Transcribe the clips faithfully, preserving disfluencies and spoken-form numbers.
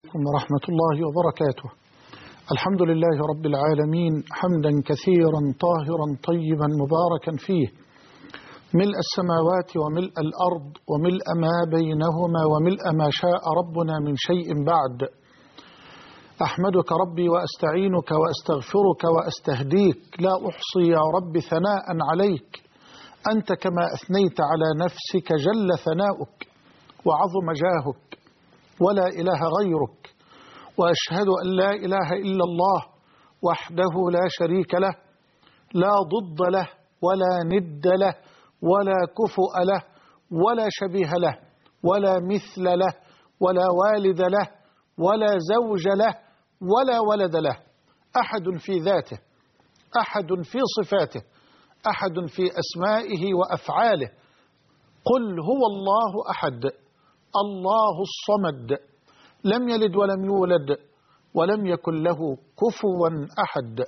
ورحمة الله وبركاته. الحمد لله رب العالمين، حمدا كثيرا طاهرا طيبا مباركا فيه، ملء السماوات وملء الأرض وملء ما بينهما وملء ما شاء ربنا من شيء بعد. أحمدك ربي وأستعينك وأستغفرك وأستهديك، لا أحصي يا رب ثناء عليك، أنت كما أثنيت على نفسك جل ثناؤك وعظم جاهك، ولا إله غيرك، وأشهد أن لا إله إلا الله وحده لا شريك له، لا ضد له ولا ند له ولا كفؤ له ولا شبيه له ولا مثل له ولا والد له ولا زوج له ولا ولد له، أحد في ذاته، أحد في صفاته، أحد في أسمائه وأفعاله. قل هو الله أحد، الله الصمد، لم يلد ولم يولد ولم يكن له كفوا أحد.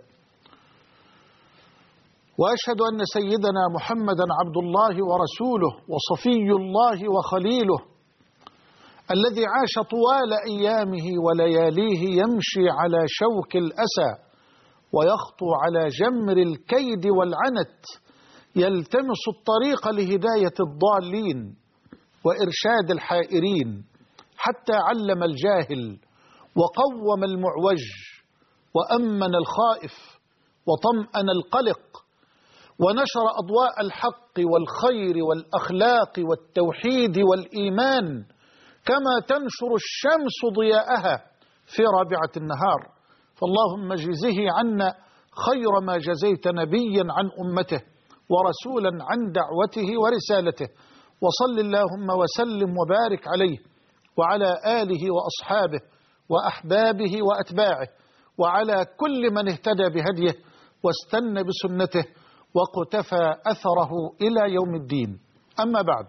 وأشهد أن سيدنا محمدا عبد الله ورسوله وصفي الله وخليله، الذي عاش طوال أيامه ولياليه يمشي على شوك الأسى ويخطو على جمر الكيد والعنت، يلتمس الطريق لهداية الضالين وإرشاد الحائرين، حتى علم الجاهل وقوم المعوج وأمن الخائف وطمأن القلق، ونشر أضواء الحق والخير والأخلاق والتوحيد والإيمان كما تنشر الشمس ضياءها في رابعة النهار. فاللهم اجزه عنا خير ما جزيت نبيا عن أمته ورسولا عن دعوته ورسالته، وصل اللهم وسلم وبارك عليه وعلى آله وأصحابه وأحبابه وأتباعه وعلى كل من اهتدى بهديه واستنى بسنته وقتفى أثره إلى يوم الدين. أما بعد،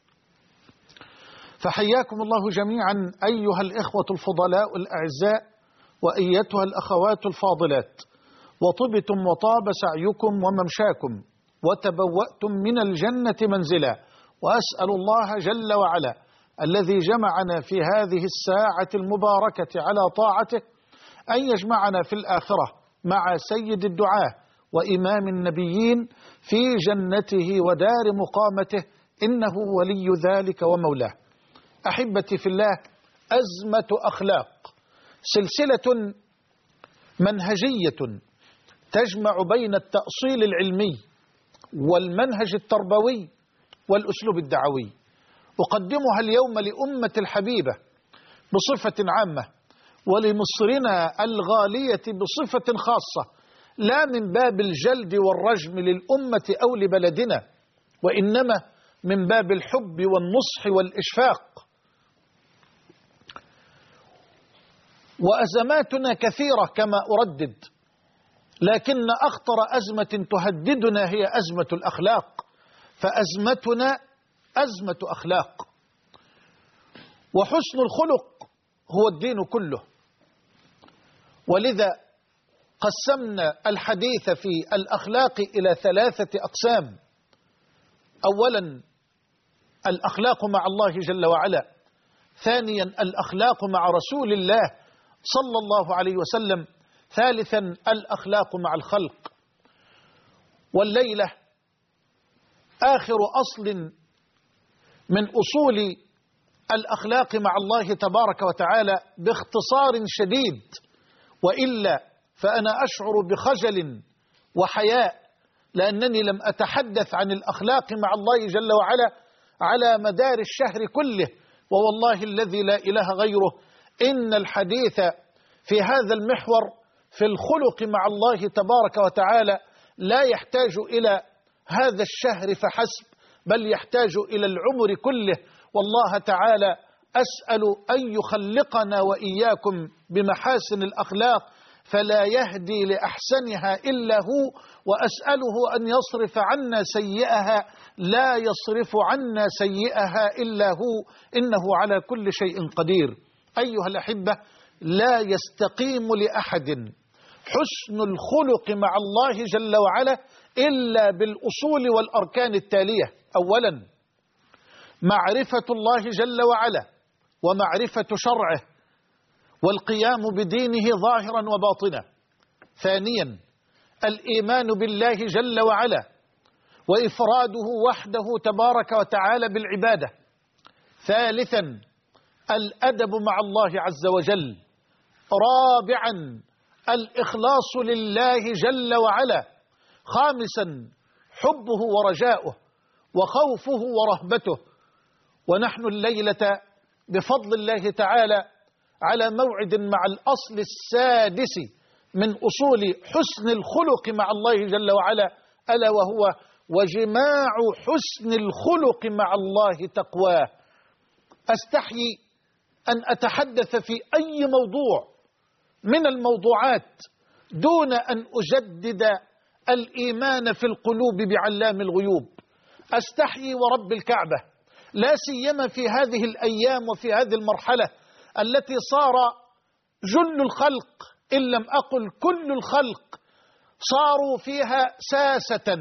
فحياكم الله جميعا أيها الإخوة الفضلاء الأعزاء وأيتها الأخوات الفاضلات، وطبتم وطاب سعيكم وممشاكم وتبوأتم من الجنة منزلا، وأسأل الله جل وعلا الذي جمعنا في هذه الساعة المباركة على طاعته أن يجمعنا في الآخرة مع سيد الدعاة وإمام النبيين في جنته ودار مقامته، إنه ولي ذلك ومولاه. أحبتي في الله، أزمة أخلاق، سلسلة منهجية تجمع بين التأصيل العلمي والمنهج التربوي والأسلوب الدعوي. أقدمها اليوم لأمة الحبيبة بصفة عامة، ولمصرنا الغالية بصفة خاصة، لا من باب الجلد والرجم للأمة أو لبلدنا، وإنما من باب الحب والنصح والإشفاق. وأزماتنا كثيرة كما أردد، لكن أخطر أزمة تهددنا هي أزمة الأخلاق، فأزمتنا أزمة أخلاق. وحسن الخلق هو الدين كله، ولذا قسمنا الحديث في الأخلاق إلى ثلاثة أقسام. أولا الأخلاق مع الله جل وعلا، ثانيا الأخلاق مع رسول الله صلى الله عليه وسلم، ثالثا الأخلاق مع الخلق. والليلة آخر أصل من أصول الأخلاق مع الله تبارك وتعالى باختصار شديد، وإلا فأنا أشعر بخجل وحياء لأنني لم أتحدث عن الأخلاق مع الله جل وعلا على مدار الشهر كله، ووالله الذي لا إله غيره إن الحديث في هذا المحور في الخلق مع الله تبارك وتعالى لا يحتاج إلى هذا الشهر فحسب، بل يحتاج إلى العمر كله. والله تعالى أسأل أن يخلقنا وإياكم بمحاسن الأخلاق فلا يهدي لأحسنها إلا هو، وأسأله أن يصرف عنا سيئها لا يصرف عنا سيئها إلا هو، إنه على كل شيء قدير. أيها الأحبة، لا يستقيم لأحد حسن الخلق مع الله جل وعلا إلا بالأصول والأركان التالية. أولا معرفة الله جل وعلا ومعرفة شرعه والقيام بدينه ظاهرا وباطنا. ثانيا الإيمان بالله جل وعلا وإفراده وحده تبارك وتعالى بالعبادة. ثالثا الأدب مع الله عز وجل. رابعا الإخلاص لله جل وعلا. خامسا حبه ورجاؤه وخوفه ورهبته. ونحن الليلة بفضل الله تعالى على موعد مع الأصل السادس من أصول حسن الخلق مع الله جل وعلا، ألا وهو وجماع حسن الخلق مع الله تقواه. أستحيي أن أتحدث في أي موضوع من الموضوعات دون أن أجدد الإيمان في القلوب بعلام الغيوب. أستحيي ورب الكعبة، لا سيما في هذه الأيام وفي هذه المرحلة التي صار جل الخلق إن لم أقل كل الخلق صاروا فيها ساسة،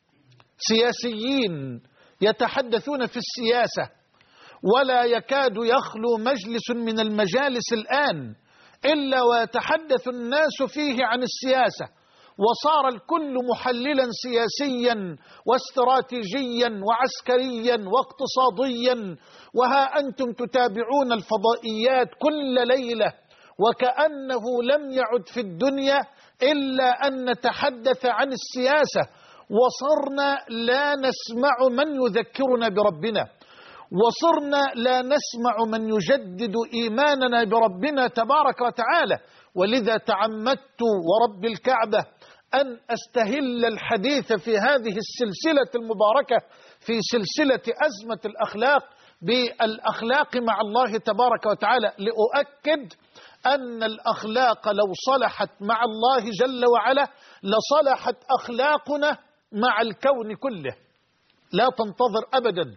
سياسيين يتحدثون في السياسة، ولا يكاد يخلو مجلس من المجالس الآن إلا ويتحدث الناس فيه عن السياسة، وصار الكل محللا سياسيا واستراتيجيا وعسكريا واقتصاديا. وها أنتم تتابعون الفضائيات كل ليلة وكأنه لم يعد في الدنيا إلا أن نتحدث عن السياسة، وصرنا لا نسمع من يذكرنا بربنا، وصرنا لا نسمع من يجدد إيماننا بربنا تبارك وتعالى. ولذا تعمدت ورب الكعبة أن أستهل الحديث في هذه السلسلة المباركة في سلسلة أزمة الأخلاق بالأخلاق مع الله تبارك وتعالى، لأؤكد أن الأخلاق لو صلحت مع الله جل وعلا لصلحت أخلاقنا مع الكون كله. لا تنتظر أبدا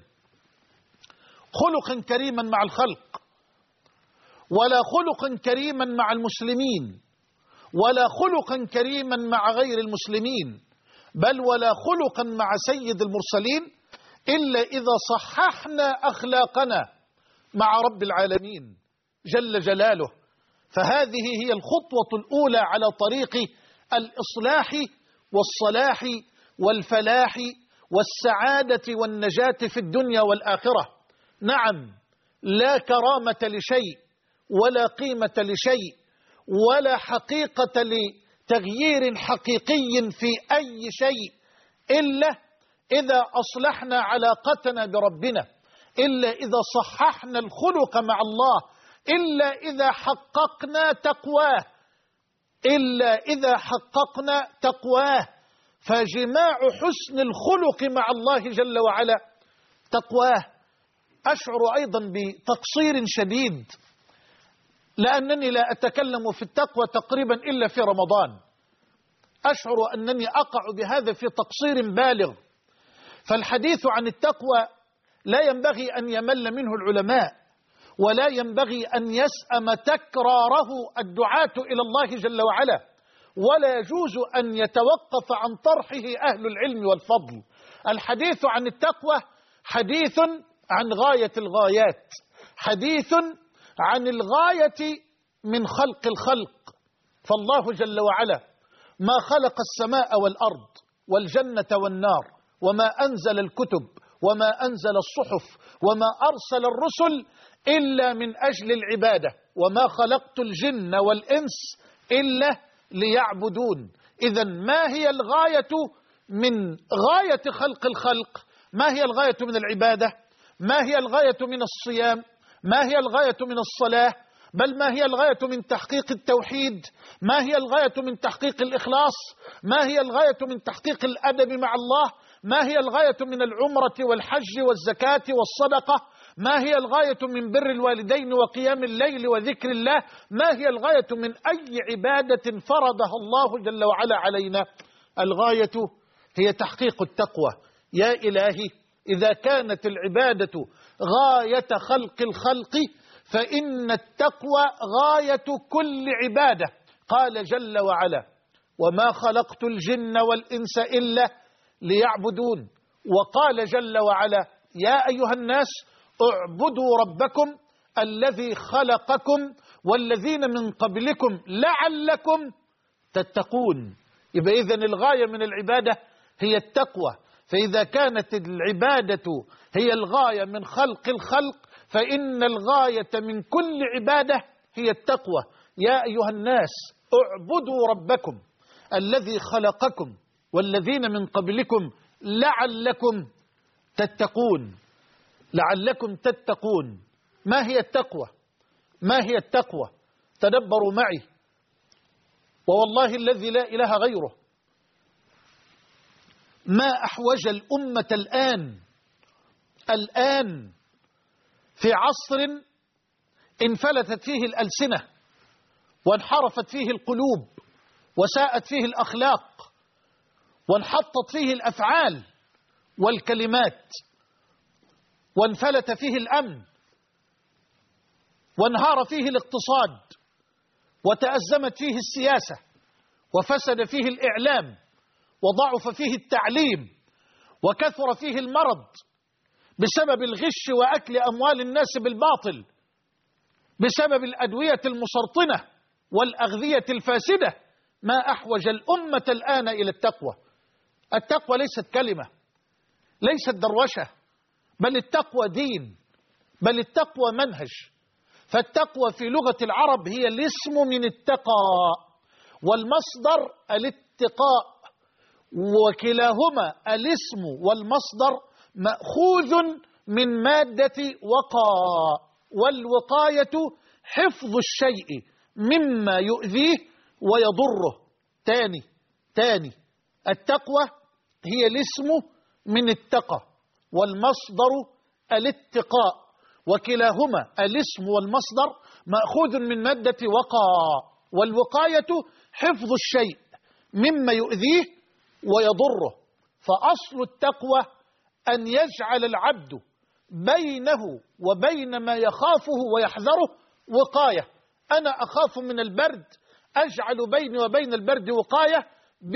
خلقا كريما مع الخلق، ولا خلقا كريما مع المسلمين، ولا خلقا كريما مع غير المسلمين، بل ولا خلقا مع سيد المرسلين إلا إذا صححنا أخلاقنا مع رب العالمين جل جلاله. فهذه هي الخطوة الأولى على طريق الإصلاح والصلاح والفلاح والسعادة والنجاة في الدنيا والآخرة. نعم، لا كرامة لشيء ولا قيمة لشيء ولا حقيقة لتغيير حقيقي في أي شيء إلا إذا أصلحنا علاقتنا بربنا، إلا إذا صححنا الخلق مع الله، إلا إذا حققنا تقواه، إلا إذا حققنا تقواه. فجماع حسن الخلق مع الله جل وعلا تقواه. أشعر أيضا بتقصير شديد لأنني لا أتكلم في التقوى تقريبا إلا في رمضان. أشعر أنني أقع بهذا في تقصير بالغ، فالحديث عن التقوى لا ينبغي أن يمل منه العلماء، ولا ينبغي أن يسأم تكراره الدعاة إلى الله جل وعلا، ولا يجوز أن يتوقف عن طرحه أهل العلم والفضل. الحديث عن التقوى حديث عن غاية الغايات، حديث عن الغاية من خلق الخلق. فالله جل وعلا ما خلق السماء والأرض والجنة والنار، وما أنزل الكتب وما أنزل الصحف وما أرسل الرسل إلا من أجل العبادة. وما خلقت الجن والإنس إلا ليعبدون. إذن ما هي الغاية من غاية خلق الخلق؟ ما هي الغاية من العبادة؟ ما هي الغاية من الصيام؟ ما هي الغاية من الصلاة؟ بل ما هي الغاية من تحقيق التوحيد؟ ما هي الغاية من تحقيق الإخلاص؟ ما هي الغاية من تحقيق الأدب مع الله؟ ما هي الغاية من العمرة والحج والزكاة والصدقة؟ ما هي الغاية من بر الوالدين وقيام الليل وذكر الله؟ ما هي الغاية من أي عبادة فرضها الله جل وعلا علينا؟ الغاية هي تحقيق التقوى. يا إلهي، إذا كانت العبادة غاية خلق الخلق فإن التقوى غاية كل عبادة. قال جل وعلا: وما خلقت الجن والإنس إلا ليعبدون. وقال جل وعلا: يا أيها الناس اعبدوا ربكم الذي خلقكم والذين من قبلكم لعلكم تتقون. يبقى إذن الغاية من العبادة هي التقوى. فإذا كانت العبادة هي الغاية من خلق الخلق فإن الغاية من كل عبادة هي التقوى. يا أيها الناس اعبدوا ربكم الذي خلقكم والذين من قبلكم لعلكم تتقون. لعلكم تتقون. ما هي التقوى؟ ما هي التقوى؟ تدبروا معي، ووالله الذي لا إله غيره ما أحوج الأمة الآن الآن في عصر انفلتت فيه الألسنة وانحرفت فيه القلوب وساءت فيه الأخلاق وانحطت فيه الأفعال والكلمات وانفلت فيه الأمن وانهار فيه الاقتصاد وتأزمت فيه السياسة وفسد فيه الإعلام وضعف فيه التعليم وكثر فيه المرض بسبب الغش وأكل أموال الناس بالباطل، بسبب الأدوية المسرطنة والأغذية الفاسدة. ما أحوج الأمة الآن إلى التقوى. التقوى ليست كلمة، ليست دروشة، بل التقوى دين، بل التقوى منهج. فالتقوى في لغة العرب هي الاسم من التقى والمصدر الاتقاء، وكلاهما الاسم والمصدر مأخوذ من مادة وقى، والوقاية حفظ الشيء مما يؤذيه ويضره. تاني تاني التقوى هي الاسم من التقى والمصدر الاتقاء، وكلاهما الاسم والمصدر مأخوذ من مادة وقى، والوقاية حفظ الشيء مما يؤذيه ويضره. فأصل التقوى أن يجعل العبد بينه وبين ما يخافه ويحذره وقاية. أنا أخاف من البرد، أجعل بيني وبين البرد وقاية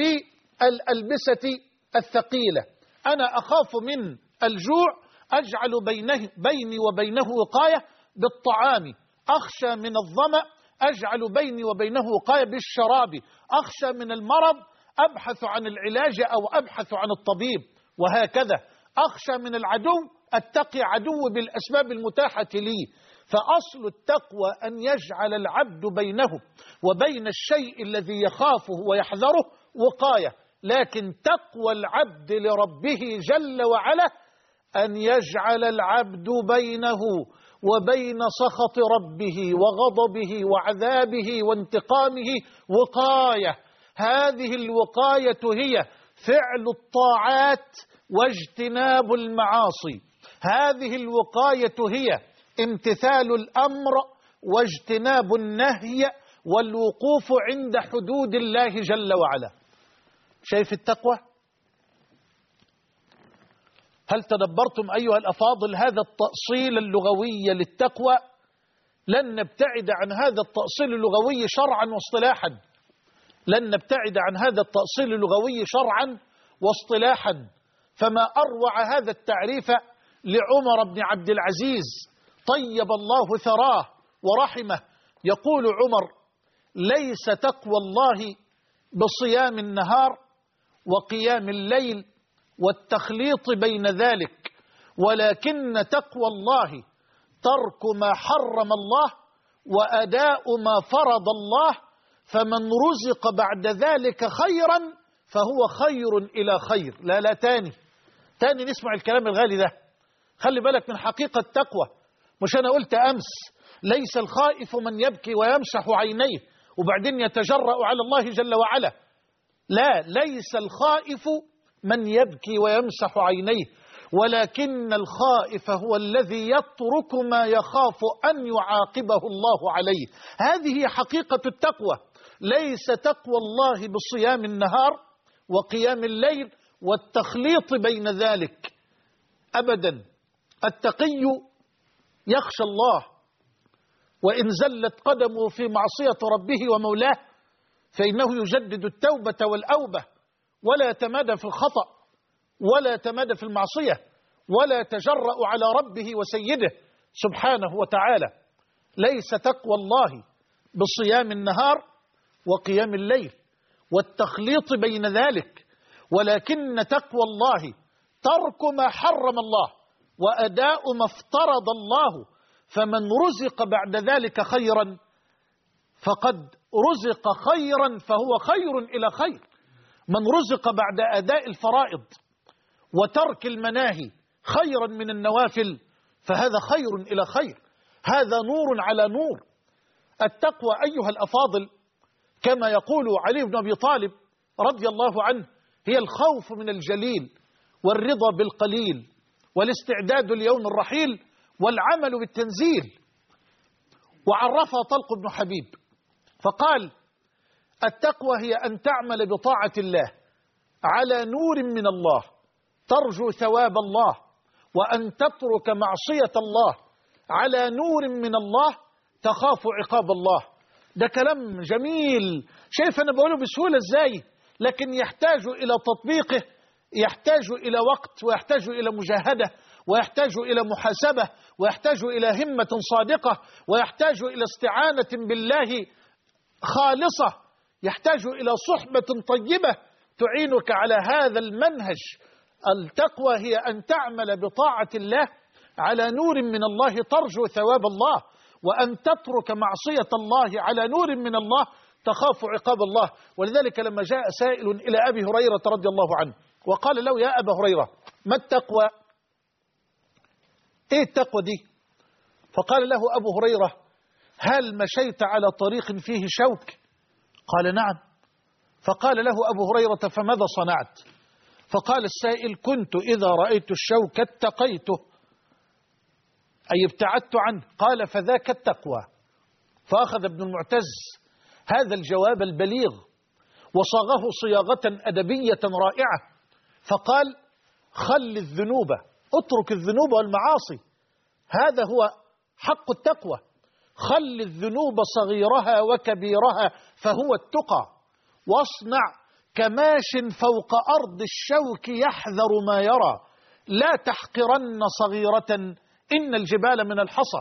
بالألبسة الثقيلة. أنا أخاف من الجوع، أجعل بينه بيني وبينه وقاية بالطعام. أخشى من الظمأ، أجعل بيني وبينه وقاية بالشراب. أخشى من المرض، أبحث عن العلاج أو أبحث عن الطبيب، وهكذا. أخشى من العدو، أتقي عدو بالأسباب المتاحة لي. فأصل التقوى أن يجعل العبد بينه وبين الشيء الذي يخافه ويحذره وقاية. لكن تقوى العبد لربه جل وعلا أن يجعل العبد بينه وبين سخط ربه وغضبه وعذابه وانتقامه وقاية. هذه الوقاية هي فعل الطاعات واجتناب المعاصي. هذه الوقاية هي امتثال الأمر واجتناب النهي والوقوف عند حدود الله جل وعلا. شايف التقوى؟ هل تدبرتم أيها الأفاضل هذا التأصيل اللغوي للتقوى؟ لن نبتعد عن هذا التأصيل اللغوي شرعا واصطلاحا، لن نبتعد عن هذا التأصيل اللغوي شرعا واصطلاحا. فما أروع هذا التعريف لعمر بن عبد العزيز طيب الله ثراه ورحمه. يقول عمر: ليس تقوى الله بصيام النهار وقيام الليل والتخليط بين ذلك، ولكن تقوى الله ترك ما حرم الله وأداء ما فرض الله، فمن رزق بعد ذلك خيرا فهو خير إلى خير. لا لا تاني تاني نسمع الكلام الغالي ده. خلي بالك من حقيقة التقوى. مش أنا قلت أمس ليس الخائف من يبكي ويمسح عينيه وبعدين يتجرأ على الله جل وعلا. لا، ليس الخائف من يبكي ويمسح عينيه، ولكن الخائف هو الذي يترك ما يخاف أن يعاقبه الله عليه. هذه هي حقيقة التقوى. ليس تقوى الله بصيام النهار وقيام الليل والتخليط بين ذلك أبدا. التقي يخشى الله، وإن زلت قدمه في معصية ربه ومولاه فإنه يجدد التوبة والأوبة، ولا يتمادى في الخطأ ولا يتمادى في المعصية ولا يتجرأ على ربه وسيده سبحانه وتعالى. ليس تقوى الله بصيام النهار وقيام الليل والتخليط بين ذلك، ولكن تقوى الله ترك ما حرم الله وأداء ما افترض الله، فمن رزق بعد ذلك خيرا فقد رزق خيرا فهو خير إلى خير. من رزق بعد أداء الفرائض وترك المناهي خيرا من النوافل فهذا خير إلى خير، هذا نور على نور. التقوى أيها الأفاضل كما يقول علي بن أبي طالب رضي الله عنه هي الخوف من الجليل والرضا بالقليل والاستعداد ليوم الرحيل والعمل بالتنزيل. وعرفها طلق بن حبيب فقال: التقوى هي أن تعمل بطاعة الله على نور من الله ترجو ثواب الله، وأن تترك معصية الله على نور من الله تخاف عقاب الله. ده كلام جميل، شايف أنا بقوله بسهولة إزاي، لكن يحتاج إلى تطبيقه، يحتاج إلى وقت، ويحتاج إلى مجاهدة، ويحتاج إلى محاسبة، ويحتاج إلى همة صادقة، ويحتاج إلى استعانة بالله خالصة، يحتاج إلى صحبة طيبة تعينك على هذا المنهج. التقوى هي أن تعمل بطاعة الله على نور من الله ترجو ثواب الله، وأن تترك معصية الله على نور من الله تخاف عقاب الله. ولذلك لما جاء سائل إلى أبي هريرة رضي الله عنه وقال له: يا أبا هريرة ما التقوى؟ إيه التقوى دي؟ فقال له أبو هريرة: هل مشيت على طريق فيه شوك؟ قال: نعم. فقال له أبو هريرة: فماذا صنعت؟ فقال السائل: كنت إذا رأيت الشوك اتقيته، أي ابتعدت عنه. قال: فذاك التقوى. فأخذ ابن المعتز هذا الجواب البليغ وصاغه صياغة أدبية رائعة، فقال: خل الذنوب، اترك الذنوب والمعاصي، هذا هو حق التقوى. خل الذنوب صغيرها وكبيرها فهو التقى، واصنع كماش فوق أرض الشوك يحذر ما يرى، لا تحقرن صغيرة إن الجبال من الحصى.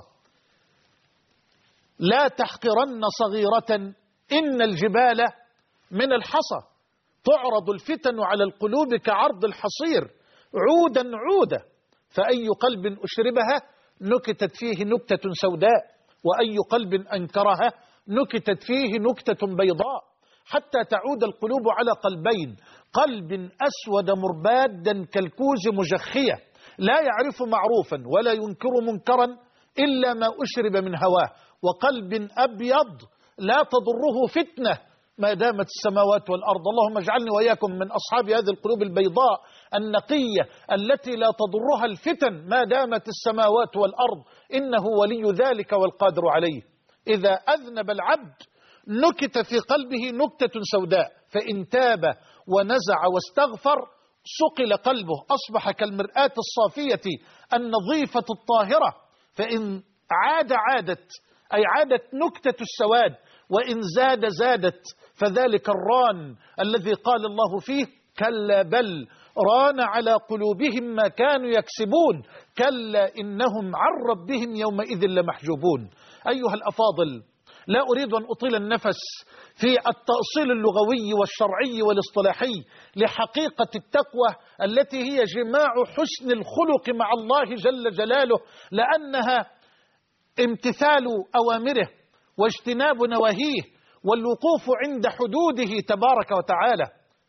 لا تحقرن صغيرة إن الجبال من الحصى. تعرض الفتن على القلوب كعرض الحصير عودا عودا، فأي قلب أشربها نكتت فيه نكتة سوداء، وأي قلب أنكرها نكتت فيه نكتة بيضاء، حتى تعود القلوب على قلبين: قلب أسود مربادا كالكوز مجخية لا يعرف معروفا ولا ينكر منكرا إلا ما أشرب من هواه، وقلب أبيض لا تضره فتنة ما دامت السماوات والأرض. اللهم اجعلني وإياكم من أصحاب هذه القلوب البيضاء النقية التي لا تضرها الفتن ما دامت السماوات والأرض، إنه ولي ذلك والقادر عليه. إذا أذنب العبد نكت في قلبه نكتة سوداء، فإن تاب ونزع واستغفر صقل قلبه، أصبح كالمرآة الصافية النظيفة الطاهرة. فإن عاد عادت، أي عادت نكتة السواد، وإن زاد زادت، فذلك الران الذي قال الله فيه: كلا بل ران على قلوبهم ما كانوا يكسبون كلا إنهم عن ربهم يومئذ لمحجوبون. أيها الأفاضل، لا أريد أن أطيل النفس في التأصيل اللغوي والشرعي والاصطلاحي لحقيقة التقوى التي هي جماع حسن الخلق مع الله جل جلاله، لأنها امتثال أوامره واجتناب نواهيه والوقوف عند حدوده تبارك وتعالى.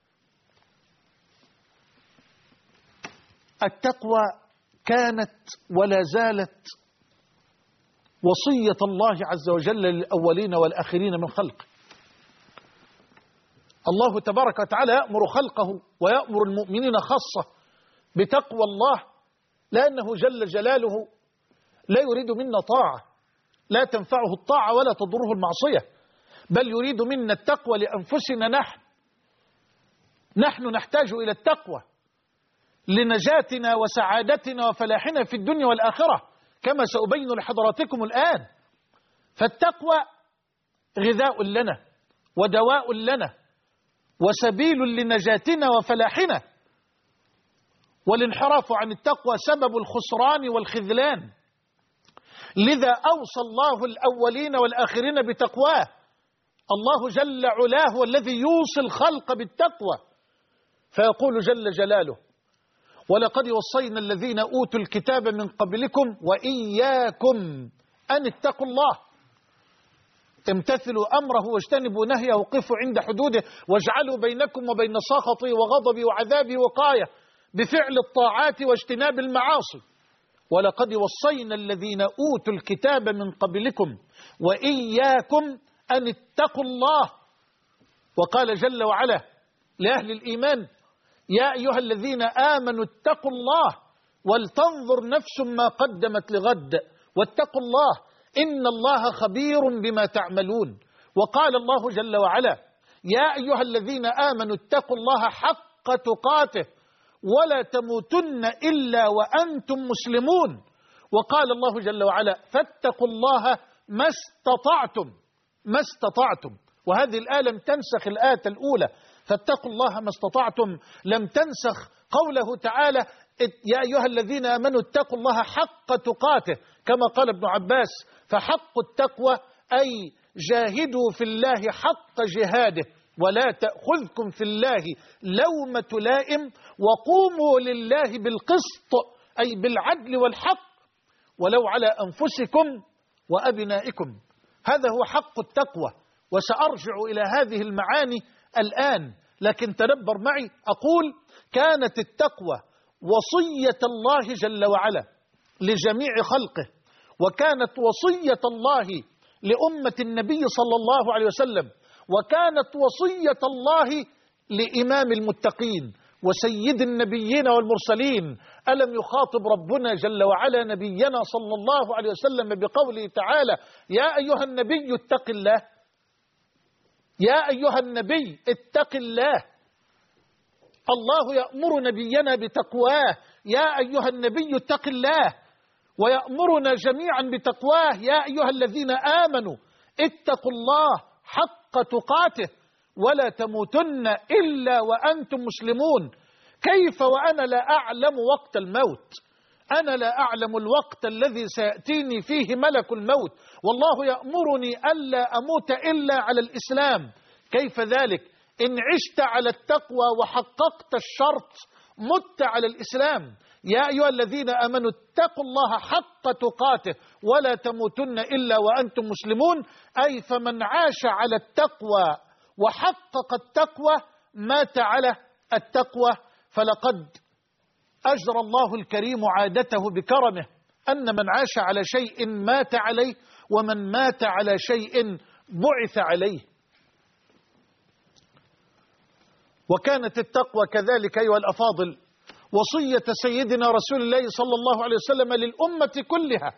التقوى كانت ولا زالت وصية الله عز وجل للأولين والآخرين من خلقه. الله تبارك وتعالى يأمر خلقه ويأمر المؤمنين خاصة بتقوى الله، لأنه جل جلاله لا يريد منا طاعة لا تنفعه الطاعة ولا تضره المعصية، بل يريد منا التقوى لأنفسنا. نحن نحن نحتاج إلى التقوى لنجاتنا وسعادتنا وفلاحنا في الدنيا والآخرة، كما سأبين لحضراتكم الآن. فالتقوى غذاء لنا ودواء لنا وسبيل لنجاتنا وفلاحنا، والانحراف عن التقوى سبب الخسران والخذلان. لذا أوصى الله الأولين والآخرين بتقواه الله جل علاه هو الذي يوصي الخلق بالتقوى، فيقول جل جلاله: ولقد وصينا الذين أوتوا الكتاب من قبلكم وإياكم أن اتقوا الله، امتثلوا أمره واجتنبوا نهيه وقفوا عند حدوده واجعلوا بينكم وبين سخطي وغضبي وعذابي وقاية بفعل الطاعات واجتناب المعاصي. ولقد وصينا الذين أوتوا الكتاب من قبلكم وإياكم أن اتقوا الله. وقال جل وعلا لأهل الإيمان: يا أيها الذين آمنوا اتقوا الله ولتنظر نفس ما قدمت لغد واتقوا الله إن الله خبير بما تعملون. وقال الله جل وعلا: يا أيها الذين آمنوا اتقوا الله حق تقاته ولا تموتن إلا وأنتم مسلمون. وقال الله جل وعلا: فاتقوا الله ما استطعتم ما استطعتم. وهذه الآية لم تنسخ الآية الأولى، فاتقوا الله ما استطعتم، لم تنسخ قوله تعالى: يا أيها الذين آمنوا اتقوا الله حق تقاته، كما قال ابن عباس: فحق التقوى أي جاهدوا في الله حق جهاده ولا تأخذكم في الله لومة لائم وقوموا لله بالقسط أي بالعدل والحق ولو على أنفسكم وأبنائكم. هذا هو حق التقوى، وسأرجع إلى هذه المعاني الآن، لكن تدبر معي. أقول: كانت التقوى وصية الله جل وعلا لجميع خلقه، وكانت وصية الله لأمة النبي صلى الله عليه وسلم، وكانت وصية الله لإمام المتقين وسيد النبيين والمرسلين. ألم يخاطب ربنا جل وعلا نبينا صلى الله عليه وسلم بقوله تعالى: يا أيها النبي اتق الله، يا أيها النبي اتق الله. الله يأمر نبينا بتقواه: يا أيها النبي اتق الله، ويأمرنا جميعا بتقواه: يا أيها الذين آمنوا اتقوا الله حق تقاته ولا تموتن إلا وأنتم مسلمون. كيف وأنا لا أعلم وقت الموت؟ أنا لا أعلم الوقت الذي سيأتيني فيه ملك الموت، والله يأمرني ألا أموت إلا على الإسلام. كيف ذلك؟ إن عشت على التقوى وحققت الشرط مت على الإسلام. يا أيها الذين آمنوا اتقوا الله حق تقاته ولا تموتن إلا وأنتم مسلمون، أي فمن عاش على التقوى وحقق التقوى مات على التقوى. فلقد أجرى الله الكريم عادته بكرمه أن من عاش على شيء مات عليه، ومن مات على شيء بعث عليه. وكانت التقوى كذلك أيها الأفاضل وصية سيدنا رسول الله صلى الله عليه وسلم للأمة كلها.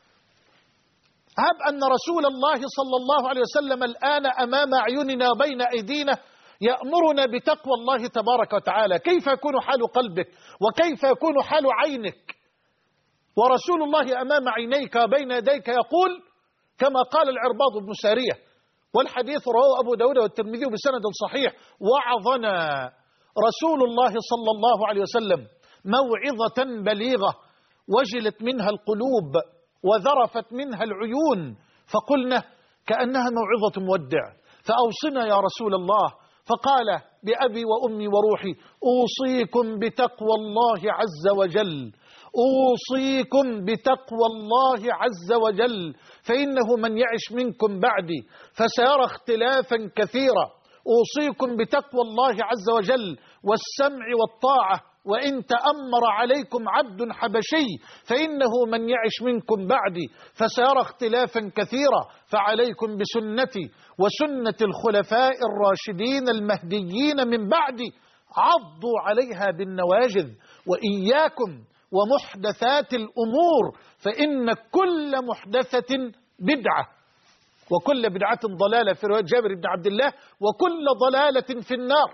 هب أن رسول الله صلى الله عليه وسلم الآن أمام أعيننا وبين أيدينا يأمرنا بتقوى الله تبارك وتعالى، كيف يكون حال قلبك وكيف يكون حال عينك ورسول الله أمام عينيك وبين يديك يقول كما قال العرباض بن سارية، والحديث رواه أبو داود والترمذي بسند صحيح: وعظنا رسول الله صلى الله عليه وسلم موعظة بليغة وجلت منها القلوب وذرفت منها العيون، فقلنا كأنها موعظة مودع، فأوصنا يا رسول الله. فقال: بأبي وأمي وروحي أوصيكم بتقوى الله عز وجل، أوصيكم بتقوى الله عز وجل، فإنه من يعش منكم بعدي فسيرى اختلافا كثيرا. أوصيكم بتقوى الله عز وجل والسمع والطاعة، وإن تأمر عليكم عبد حبشي فإنه من يعش منكم بعدي فسيرى اختلافا كثيرا، فعليكم بسنتي وسنة الخلفاء الراشدين المهديين من بعدي، عضوا عليها بالنواجذ، وإياكم ومحدثات الأمور فإن كل محدثة بدعة وكل بدعة ضلالة، في رواية جابر بن عبد الله: وكل ضلالة في النار.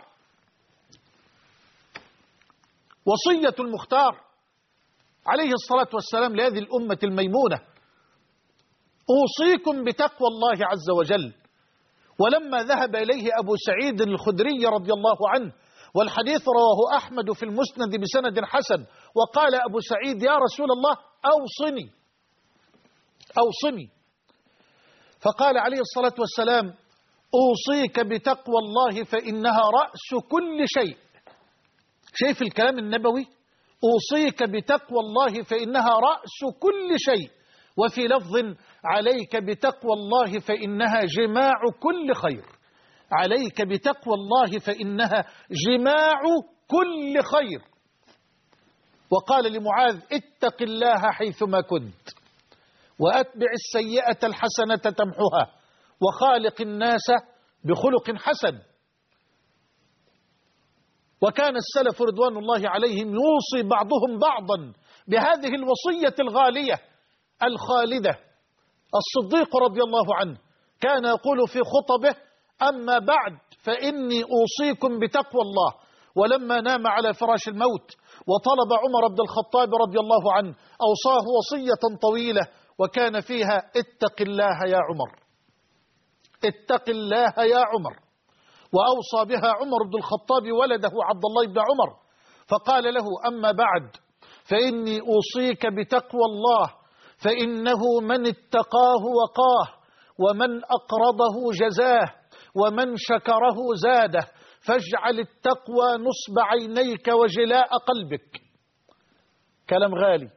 وصية المختار عليه الصلاة والسلام لهذه الأمة الميمونة: أوصيكم بتقوى الله عز وجل. ولما ذهب إليه أبو سعيد الخدري رضي الله عنه، والحديث رواه أحمد في المسند بسند حسن، وقال أبو سعيد: يا رسول الله أوصني أوصني. فقال عليه الصلاة والسلام: أوصيك بتقوى الله فإنها رأس كل شيء. شايف الكلام النبوي؟ أوصيك بتقوى الله فإنها رأس كل شيء. وفي لفظ عليك بتقوى الله فإنها جماع كل خير. عليك بتقوى الله فإنها جماع كل خير. وقال لمعاذ اتق الله حيثما كنت وأتبع السيئة الحسنة تمحها وخالق الناس بخلق حسن. وكان السلف رضوان الله عليهم يوصي بعضهم بعضا بهذه الوصية الغالية الخالدة. الصديق رضي الله عنه كان يقول في خطبه أما بعد فإني أوصيكم بتقوى الله. ولما نام على فراش الموت وطلب عمر بن الخطاب رضي الله عنه أوصاه وصية طويلة وكان فيها اتق الله يا عمر، اتق الله يا عمر. وأوصى بها عمر بن الخطاب ولده عبد الله بن عمر فقال له أما بعد فإني أوصيك بتقوى الله فإنه من اتقاه وقاه ومن أقرضه جزاه ومن شكره زاده فاجعل التقوى نصب عينيك وجلاء قلبك. كلام غالي،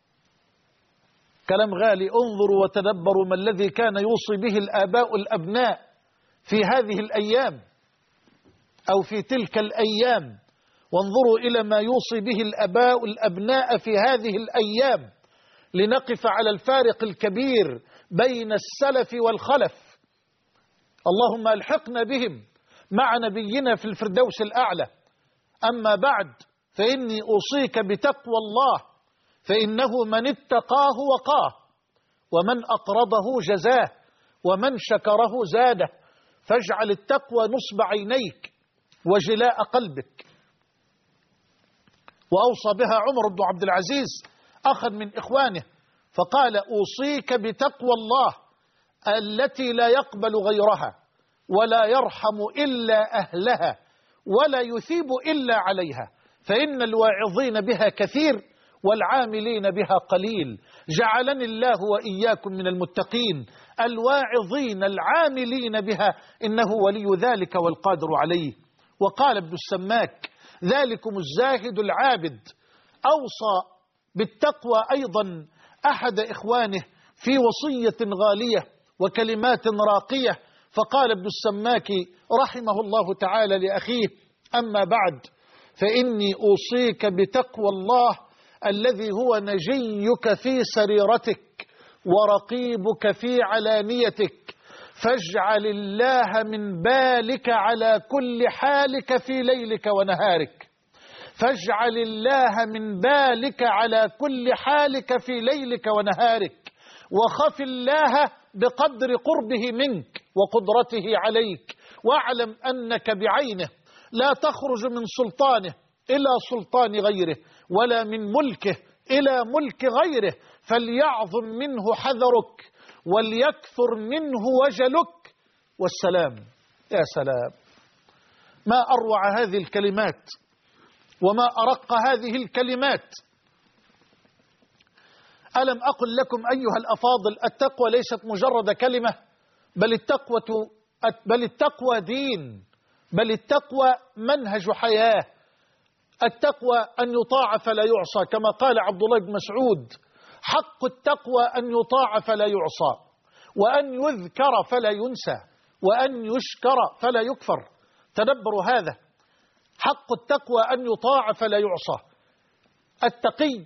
كلام غالي. انظروا وتدبروا ما الذي كان يوصي به الآباء الأبناء في هذه الأيام أو في تلك الأيام، وانظروا إلى ما يوصي به الآباء الأبناء في هذه الأيام لنقف على الفارق الكبير بين السلف والخلف. اللهم الحقنا بهم مع نبينا في الفردوس الأعلى. أما بعد فإني أوصيك بتقوى الله فإنه من اتقاه وقاه ومن أقرضه جزاه ومن شكره زاده فاجعل التقوى نصب عينيك وجلاء قلبك. وأوصى بها عمر بن عبد العزيز أخا من إخوانه فقال أوصيك بتقوى الله التي لا يقبل غيرها ولا يرحم إلا أهلها ولا يثيب إلا عليها فإن الواعظين بها كثير والعاملين بها قليل. جعلني الله وإياكم من المتقين الواعظين العاملين بها إنه ولي ذلك والقادر عليه. وقال ابن السماك ذلكم الزاهد العابد. أوصى بالتقوى أيضا أحد إخوانه في وصية غالية وكلمات راقية فقال ابن السماك رحمه الله تعالى لأخيه أما بعد فإني أوصيك بتقوى الله الذي هو نجيك في سريرتك ورقيبك في علانيتك فاجعل الله من بالك على كل حالك في ليلك ونهارك. فاجعل الله من بالك على كل حالك في ليلك ونهارك وخف الله بقدر قربه منك وقدرته عليك واعلم أنك بعينه لا تخرج من سلطانه إلى سلطان غيره ولا من ملكه إلى ملك غيره فليعظم منه حذرك وليكثر منه وجلك. والسلام. يا سلام، ما أروع هذه الكلمات وما أرق هذه الكلمات. ألم أقل لكم أيها الأفاضل التقوى ليست مجرد كلمة بل التقوى بل التقوى دين بل التقوى منهج حياة. التقوى أن يطاع فلا يعصى كما قال عبد الله بن مسعود حق التقوى أن يطاع فلا يعصى وأن يذكر فلا ينسى وأن يشكر فلا يكفر. تدبروا هذا، حق التقوى أن يطاع فلا يعصى. التقي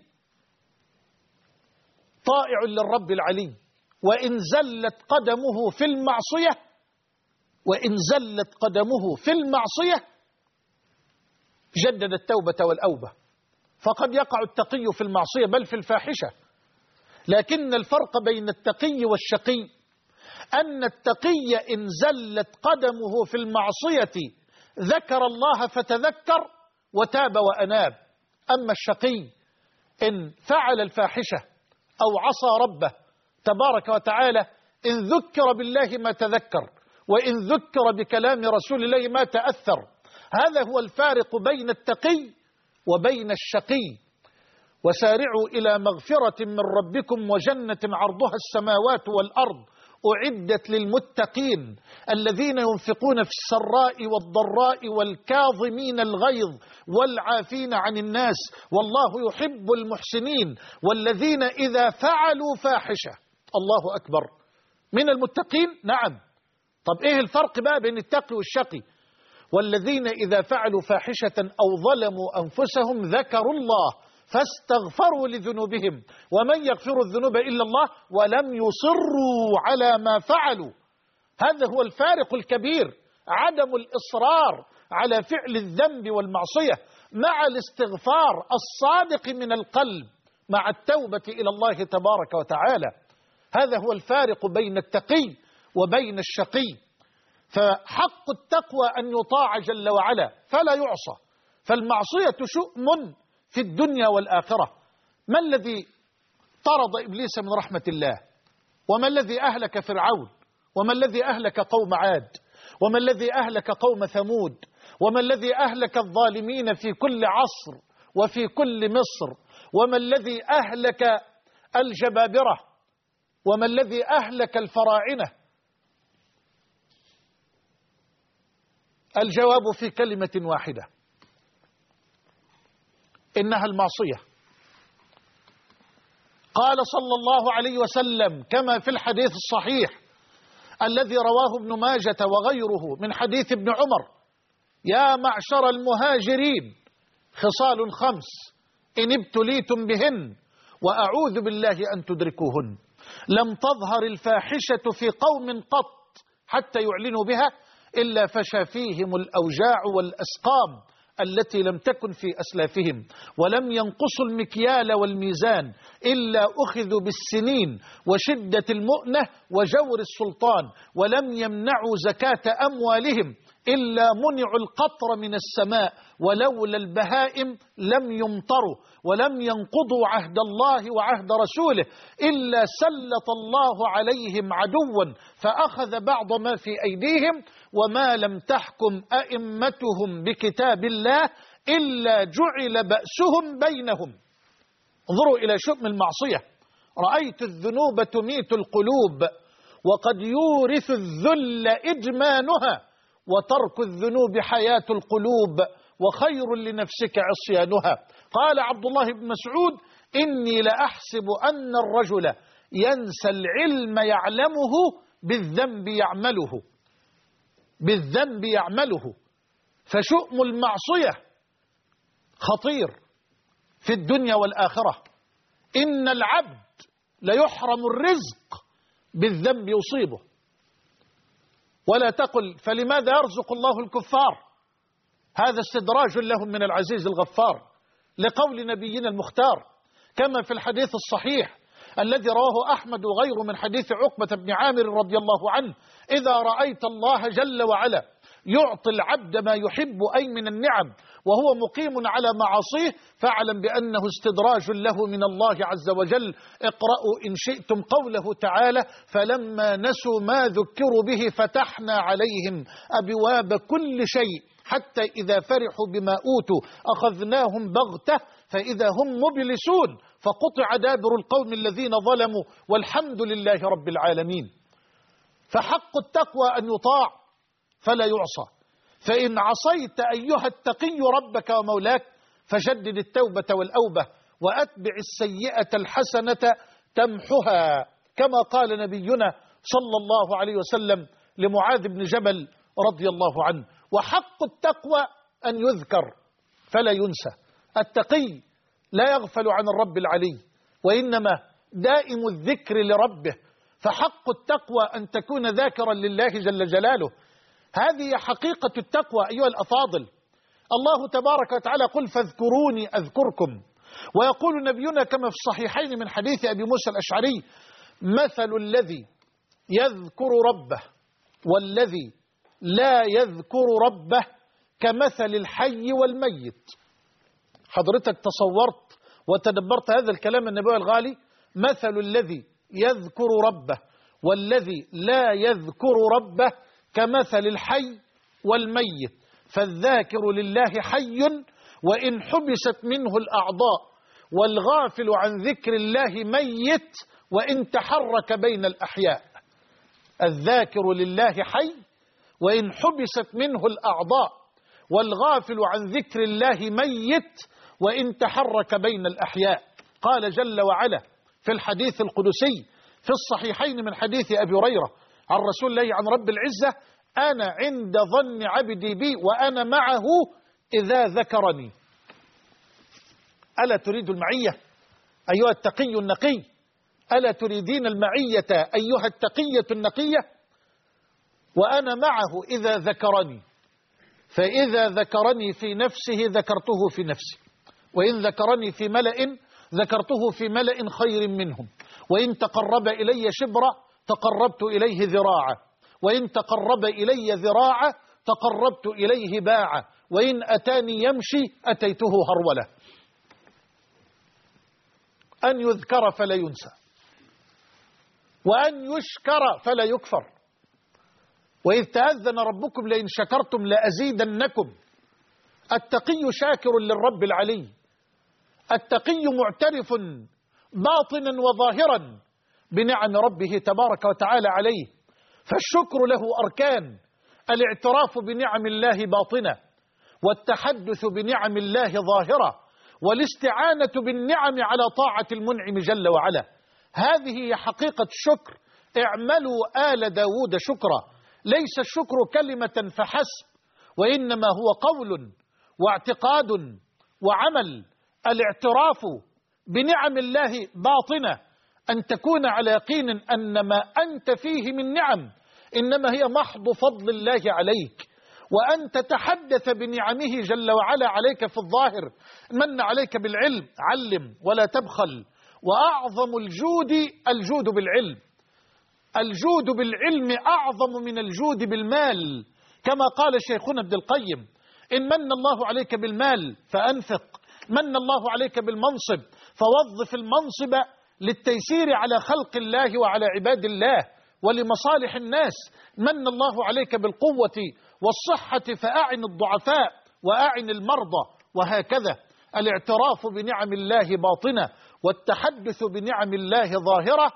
طائع للرب العلي وإن زلت قدمه في المعصية وإن زلت قدمه في المعصية جدد التوبة والأوبة. فقد يقع التقي في المعصية بل في الفاحشة، لكن الفرق بين التقي والشقي أن التقي إن زلت قدمه في المعصية ذكر الله فتذكر وتاب وأناب. أما الشقي إن فعل الفاحشة أو عصى ربه تبارك وتعالى إن ذكر بالله ما تذكر وإن ذكر بكلام رسول الله ما تأثر. هذا هو الفارق بين التقي وبين الشقي. وسارعوا إلى مغفرة من ربكم وجنة عرضها السماوات والأرض أعدت للمتقين الذين ينفقون في السراء والضراء والكاظمين الغيظ والعافين عن الناس والله يحب المحسنين والذين إذا فعلوا فاحشة. الله أكبر، من المتقين؟ نعم. طب إيه الفرق بقى بين التقي والشقي؟ والذين إذا فعلوا فاحشة أو ظلموا أنفسهم ذكروا الله فاستغفروا لذنوبهم ومن يغفر الذنوب إلا الله ولم يصروا على ما فعلوا. هذا هو الفارق الكبير، عدم الإصرار على فعل الذنب والمعصية مع الاستغفار الصادق من القلب مع التوبة إلى الله تبارك وتعالى. هذا هو الفارق بين التقي وبين الشقي. فحق التقوى أن يطاع جل وعلا فلا يعصى، فالمعصية شؤم في الدنيا والآخرة. ما الذي طرد إبليس من رحمة الله؟ وما الذي أهلك فرعون؟ وما الذي أهلك قوم عاد؟ وما الذي أهلك قوم ثمود؟ وما الذي أهلك الظالمين في كل عصر وفي كل مصر؟ وما الذي أهلك الجبابرة؟ وما الذي أهلك الفراعنة؟ الجواب في كلمة واحدة، إنها المعصية. قال صلى الله عليه وسلم كما في الحديث الصحيح الذي رواه ابن ماجة وغيره من حديث ابن عمر: يا معشر المهاجرين خصال خمس إن ابتليتم بهن وأعوذ بالله أن تدركوهن. لم تظهر الفاحشة في قوم قط حتى يعلنوا بها إلا فشى فيهم الأوجاع والأسقام التي لم تكن في أسلافهم، ولم ينقصوا المكيال والميزان إلا أخذوا بالسنين وشدة المؤنة وجور السلطان، ولم يمنعوا زكاة أموالهم إلا منعوا القطر من السماء، ولولا البهائم لم يمطروا، ولم ينقضوا عهد الله وعهد رسوله إلا سلط الله عليهم عدوا فأخذ بعض ما في أيديهم، وما لم تحكم أئمتهم بكتاب الله إلا جعل بأسهم بينهم. انظروا إلى شؤم المعصية. رأيت الذنوب تميت القلوب وقد يورث الذل إدمانها، وترك الذنوب حياة القلوب وخير لنفسك عصيانها. قال عبد الله بن مسعود: إني لأحسب أن الرجل ينسى العلم يعلمه بالذنب يعمله بالذنب يعمله. فشؤم المعصية خطير في الدنيا والآخرة. إن العبد ليحرم الرزق بالذنب يصيبه. ولا تقل فلماذا يرزق الله الكفار؟ هذا استدراج لهم من العزيز الغفار، لقول نبينا المختار كما في الحديث الصحيح الذي رواه أحمد وغيره من حديث عقبة بن عامر رضي الله عنه: إذا رأيت الله جل وعلا يعطي العبد ما يحب أي من النعم وهو مقيم على معاصيه فاعلم بأنه استدراج له من الله عز وجل. اقرأوا إن شئتم قوله تعالى: فلما نسوا ما ذكروا به فتحنا عليهم أبواب كل شيء حتى إذا فرحوا بما أوتوا أخذناهم بغتة فإذا هم مبلسون فقطع دابر القوم الذين ظلموا والحمد لله رب العالمين. فحق التقوى أن يطاع فلا يعصى. فإن عصيت أيها التقي ربك ومولاك فجدد التوبة والأوبة وأتبع السيئة الحسنة تمحها، كما قال نبينا صلى الله عليه وسلم لمعاذ بن جبل رضي الله عنه. وحق التقوى أن يذكر فلا ينسى. التقي لا يغفل عن الرب العلي وإنما دائم الذكر لربه. فحق التقوى أن تكون ذاكرا لله جل جلاله. هذه حقيقة التقوى أيها الأفاضل. الله تبارك وتعالى: قل فاذكروني أذكركم. ويقول نبينا كما في الصحيحين من حديث أبي موسى الأشعري: مثل الذي يذكر ربه والذي لا يذكر ربه كمثل الحي والميت. حضرتك تصورت وتدبرت هذا الكلام النبوي الغالي؟ مثل الذي يذكر ربه والذي لا يذكر ربه كمثل الحي والميت، فالذاكر لله حي وإن حبست منه الأعضاء، والغافل عن ذكر الله ميت وإن تحرك بين الأحياء. الذاكر لله حي وإن حبست منه الأعضاء، والغافل عن ذكر الله ميت وإن تحرك بين الأحياء. قال جل وعلا في الحديث القدسي في الصحيحين من حديث أبي هريرة عن رسول الله عن رب العزة: أنا عند ظن عبدي بي وأنا معه إذا ذكرني. ألا تريد المعية أيها التقي النقي؟ ألا تريدين المعية أيها التقية النقية؟ وأنا معه إذا ذكرني، فإذا ذكرني في نفسه ذكرته في نفسي، وإن ذكرني في ملأ ذكرته في ملأ خير منهم، وإن تقرب إلي شبرا تقربت إليه ذراعا، وإن تقرب إلي ذراعا تقربت إليه باعا، وإن أتاني يمشي أتيته هرولة. أن يذكر فلا ينسى، وأن يشكر فلا يكفر. وإذ تأذن ربكم لئن شكرتم لأزيدنكم. التقي شاكر للرب العلي، التقي معترف باطنا وظاهرا بنعم ربه تبارك وتعالى عليه. فالشكر له أركان: الاعتراف بنعم الله باطنة، والتحدث بنعم الله ظاهرة، والاستعانة بالنعم على طاعة المنعم جل وعلا. هذه هي حقيقة الشكر. اعملوا آل داود شكرا. ليس الشكر كلمة فحسب، وإنما هو قول واعتقاد وعمل. الاعتراف بنعم الله باطنة، أن تكون على يقين أن ما أنت فيه من نعم إنما هي محض فضل الله عليك، وأن تتحدث بنعمه جل وعلا عليك في الظاهر. من عليك بالعلم علم ولا تبخل، وأعظم الجود الجود بالعلم. الجود بالعلم أعظم من الجود بالمال، كما قال شيخنا ابن القيم: إن من الله عليك بالمال فأنفق، من الله عليك بالمنصب فوظف المنصب للتيسير على خلق الله وعلى عباد الله ولمصالح الناس. من الله عليك بالقوة والصحة فأعن الضعفاء وأعن المرضى، وهكذا. الاعتراف بنعم الله باطنة، والتحدث بنعم الله ظاهرة،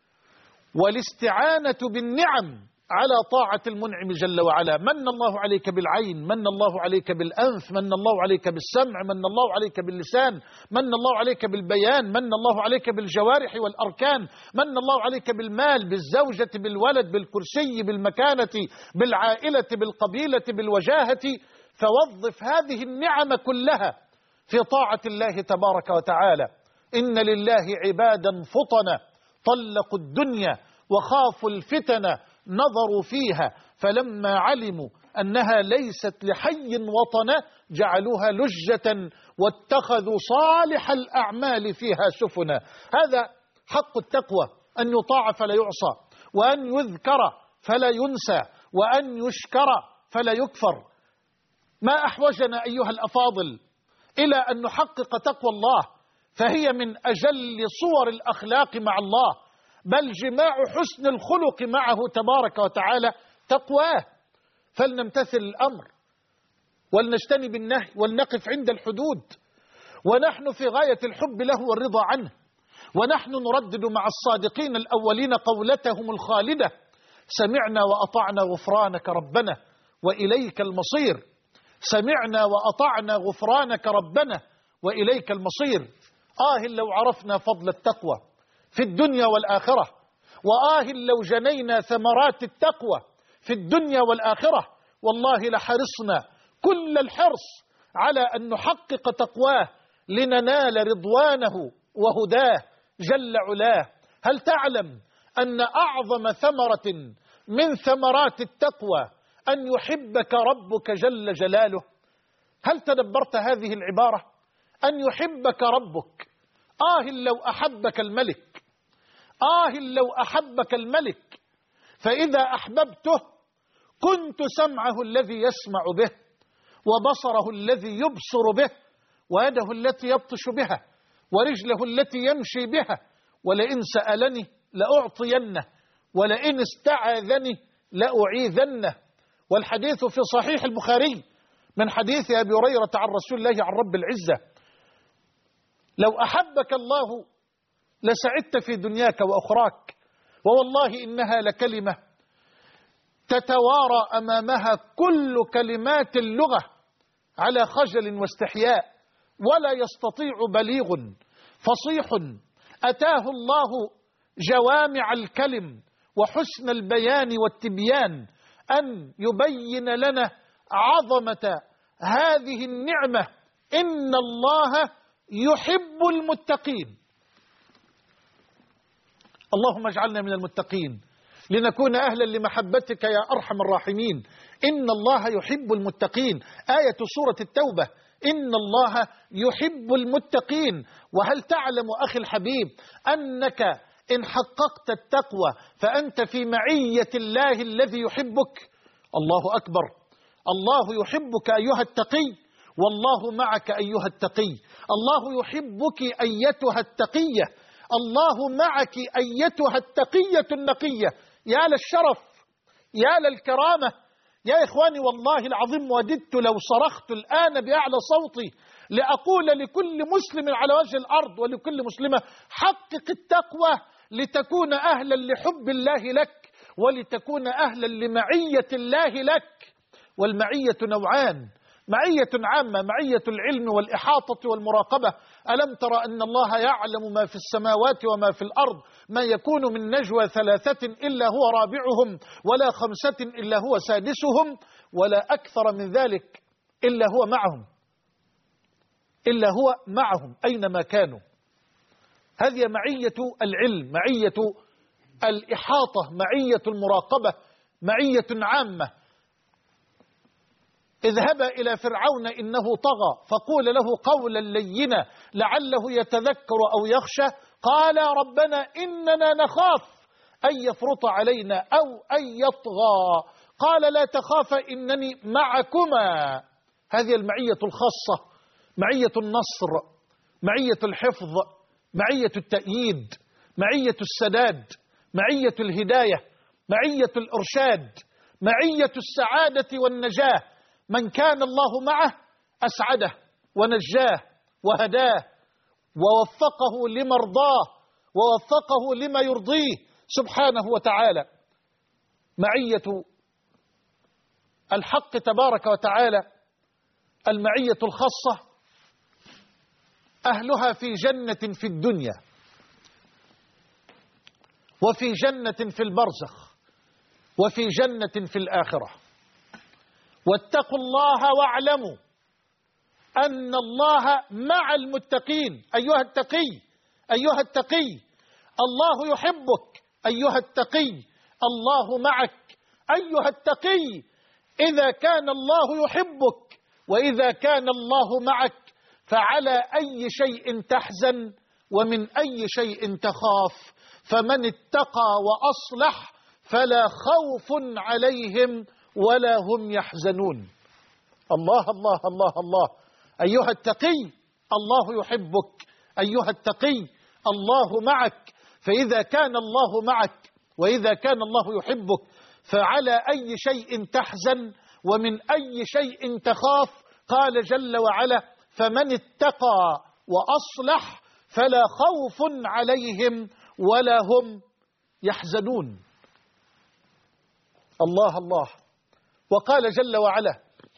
والاستعانة بالنعم على طاعة المنعم جل وعلا. من الله عليك بالعين، من الله عليك بالأنف، من الله عليك بالسمع، من الله عليك باللسان، من الله عليك بالبيان، من الله عليك بالجوارح والأركان، من الله عليك بالمال، بالزوجة، بالولد، بالكرسي، بالمكانة، بالعائلة، بالقبيلة، بالوجاهة. فوظف هذه النعم كلها في طاعة الله تبارك وتعالى. إن لله عبادا فطنا طلقوا الدنيا وخافوا الفتن نظروا فيها، فلما علموا أنها ليست لحي وطنا جعلوها لجة واتخذوا صالح الأعمال فيها سفنا. هذا حق التقوى، أن يطاع فلا يعصى، وأن يذكر فلا ينسى، وأن يشكر فلا يكفر. ما أحوجنا أيها الأفاضل إلى أن نحقق تقوى الله، فهي من أجل صور الأخلاق مع الله، بل جماع حسن الخلق معه تبارك وتعالى تقواه. فلنمتثل الأمر ولنجتنب النهي ولنقف عند الحدود، ونحن في غاية الحب له والرضا عنه، ونحن نردد مع الصادقين الأولين قولتهم الخالدة: سمعنا وأطعنا غفرانك ربنا وإليك المصير. سمعنا وأطعنا غفرانك ربنا وإليك المصير. آه لو عرفنا فضل التقوى في الدنيا والآخرة، وآه لو جنينا ثمرات التقوى في الدنيا والآخرة، والله لحرصنا كل الحرص على أن نحقق تقواه لننال رضوانه وهداه جل علاه. هل تعلم أن أعظم ثمرة من ثمرات التقوى أن يحبك ربك جل جلاله؟ هل تدبرت هذه العبارة؟ أن يحبك ربك. آه لو أحبك الملك، آه لو أحبك الملك، فإذا أحببته كنت سمعه الذي يسمع به، وبصره الذي يبصر به، ويده التي يبطش بها، ورجله التي يمشي بها، ولئن سألني لأعطينه، ولئن استعاذني لأعيذنه. والحديث في صحيح البخاري من حديث أبي هريرة عن رسول الله عن رب العزة: لو أحبك الله لسعدت في دنياك وأخراك، ووالله إنها لكلمة تتوارى أمامها كل كلمات اللغة على خجل واستحياء، ولا يستطيع بليغ فصيح أتاه الله جوامع الكلم وحسن البيان والتبيان أن يبين لنا عظمة هذه النعمة. إن الله يحب المتقين. اللهم اجعلنا من المتقين لنكون أهلا لمحبتك يا أرحم الراحمين. إن الله يحب المتقين، آية سورة التوبة، إن الله يحب المتقين. وهل تعلم أخي الحبيب أنك إن حققت التقوى فأنت في معية الله الذي يحبك؟ الله أكبر. الله يحبك أيها التقي، والله معك أيها التقي. الله يحبك أيتها التقية، الله معك أيتها التقية النقية. يا للشرف، يا للكرامة. يا إخواني والله العظيم وددت لو صرخت الآن بأعلى صوتي لأقول لكل مسلم على وجه الأرض ولكل مسلمة: حقق التقوى لتكون أهلا لحب الله لك، ولتكون أهلا لمعية الله لك. والمعية نوعان: معية عامة، معية العلم والإحاطة والمراقبة. ألم ترى أن الله يعلم ما في السماوات وما في الأرض؟ ما يكون من نجوى ثلاثة إلا هو رابعهم، ولا خمسة إلا هو سادسهم، ولا أكثر من ذلك إلا هو معهم إلا هو معهم أينما كانوا. هذه معية العلم، معية الإحاطة، معية المراقبة، معية عامة. اذهبا إلى فرعون إنه طغى فقول له قولا لينا لعله يتذكر أو يخشى. قال ربنا إننا نخاف أن يفرط علينا أو أن يطغى. قال لا تخافا إنني معكما. هذه المعية الخاصة، معية النصر، معية الحفظ، معية التأييد، معية السداد، معية الهداية، معية الإرشاد، معية السعادة والنجاة. من كان الله معه أسعده ونجاه وهداه ووفقه لمرضاه ووفقه لما يرضيه سبحانه وتعالى. معية الحق تبارك وتعالى، المعية الخاصة، أهلها في جنة في الدنيا وفي جنة في البرزخ وفي جنة في الآخرة. واتقوا الله واعلموا أن الله مع المتقين. أيها التقي، أيها التقي، الله يحبك. أيها التقي، الله معك. أيها التقي، إذا كان الله يحبك وإذا كان الله معك فعلى أي شيء تحزن ومن أي شيء تخاف؟ فمن اتقى وأصلح فلا خوف عليهم ولا هم يحزنون. الله الله الله الله. أيها التقي، الله يحبك. أيها التقي، الله معك. فإذا كان الله معك وإذا كان الله يحبك فعلى أي شيء تحزن ومن أي شيء تخاف؟ قال جل وعلا: فمن اتقى وأصلح فلا خوف عليهم ولا هم يحزنون. الله الله. وقال جل وعلا: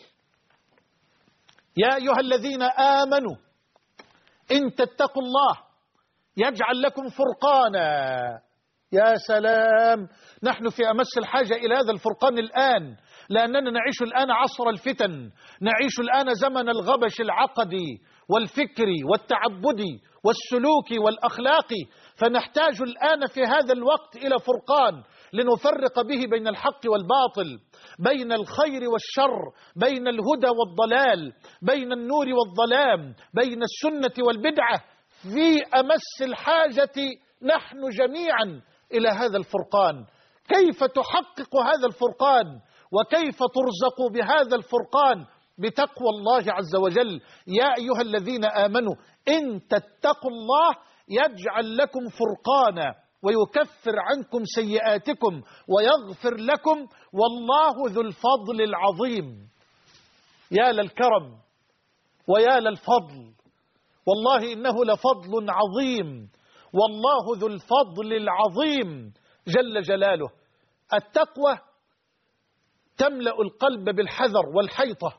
يا أيها الذين آمنوا إن تتقوا الله يجعل لكم فرقانا. يا سلام، نحن في أمس الحاجة إلى هذا الفرقان الآن، لأننا نعيش الآن عصر الفتن، نعيش الآن زمن الغبش العقدي والفكري والتعبدي والسلوكي والأخلاقي، فنحتاج الآن في هذا الوقت إلى فرقان لنفرق به بين الحق والباطل، بين الخير والشر، بين الهدى والضلال، بين النور والظلام، بين السنة والبدعة. في أمس الحاجة نحن جميعا إلى هذا الفرقان. كيف تحقق هذا الفرقان وكيف ترزق بهذا الفرقان؟ بتقوى الله عز وجل. يا أيها الذين آمنوا إن تتقوا الله يجعل لكم فرقانا ويكفر عنكم سيئاتكم ويغفر لكم والله ذو الفضل العظيم. يا للكرم ويا للفضل، والله إنه لفضل عظيم، والله ذو الفضل العظيم جل جلاله. التقوى تملأ القلب بالحذر والحيطة،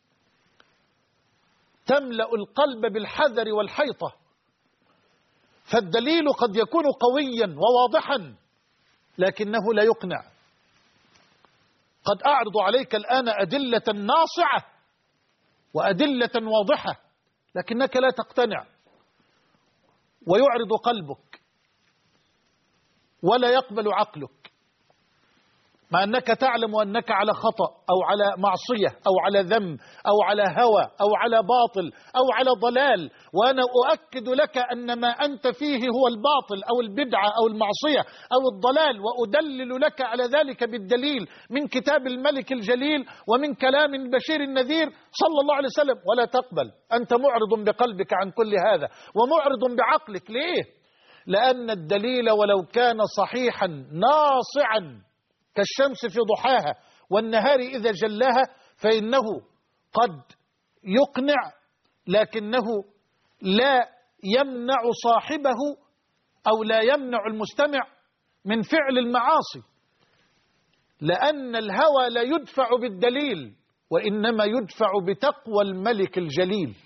تملأ القلب بالحذر والحيطة. فالدليل قد يكون قويا وواضحا لكنه لا يقنع. قد أعرض عليك الآن أدلة ناصعة وأدلة واضحة لكنك لا تقتنع، ويعرض قلبك ولا يقبل عقلك، مع أنك تعلم أنك على خطأ أو على معصية أو على ذنب أو على هوى أو على باطل أو على ضلال. وأنا أؤكد لك أن ما أنت فيه هو الباطل أو البدعة أو المعصية أو الضلال، وأدلل لك على ذلك بالدليل من كتاب الملك الجليل ومن كلام البشير النذير صلى الله عليه وسلم، ولا تقبل. أنت معرض بقلبك عن كل هذا ومعرض بعقلك. ليه؟ لأن الدليل ولو كان صحيحا ناصعا كالشمس في ضحاها والنهار إذا جلاها فإنه قد يقنع لكنه لا يمنع صاحبه أو لا يمنع المستمع من فعل المعاصي، لأن الهوى لا يدفع بالدليل وإنما يدفع بتقوى الملك الجليل.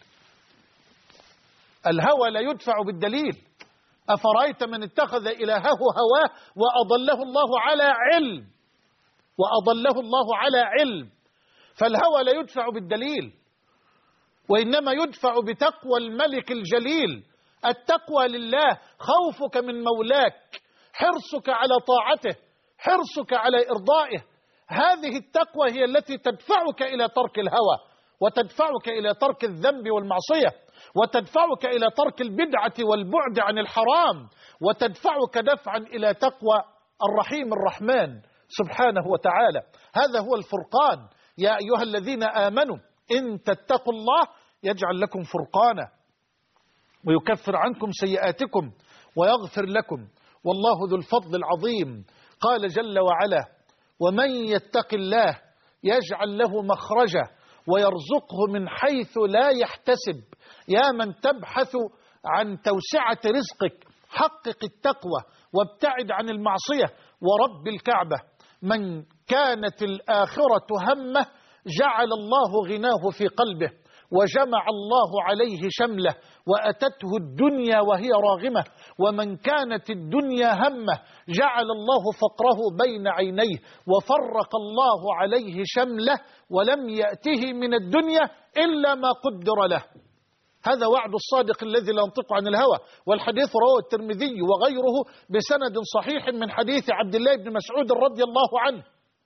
الهوى لا يدفع بالدليل. أفرأيت من اتخذ إلهه هواه وأضله الله على علم وأضله الله على علم. فالهوى لا يدفع بالدليل وإنما يدفع بتقوى الملك الجليل. التقوى لله، خوفك من مولاك، حرصك على طاعته، حرصك على إرضائه. هذه التقوى هي التي تدفعك إلى ترك الهوى وتدفعك إلى ترك الذنب والمعصية وتدفعك إلى ترك البدعة والبعد عن الحرام وتدفعك دفعا إلى تقوى الرحيم الرحمن سبحانه وتعالى. هذا هو الفرقان. يا أيها الذين آمنوا إن تتقوا الله يجعل لكم فرقانا ويكفر عنكم سيئاتكم ويغفر لكم والله ذو الفضل العظيم. قال جل وعلا: ومن يتق الله يجعل له مخرجا ويرزقه من حيث لا يحتسب. يا من تبحث عن توسعة رزقك، حقق التقوى وابتعد عن المعصية. ورب الكعبة من كانت الآخرة همه جعل الله غناه في قلبه وجمع الله عليه شمله وأتته الدنيا وهي راغمة. ومن كانت الدنيا همه جعل الله فقره بين عينيه وفرق الله عليه شمله ولم يأته من الدنيا إلا ما قدر له. هذا وعد الصادق الذي لا ينطق عن الهوى. والحديث رواه الترمذي وغيره بسند صحيح من حديث عبد الله بن مسعود رضي الله عنه: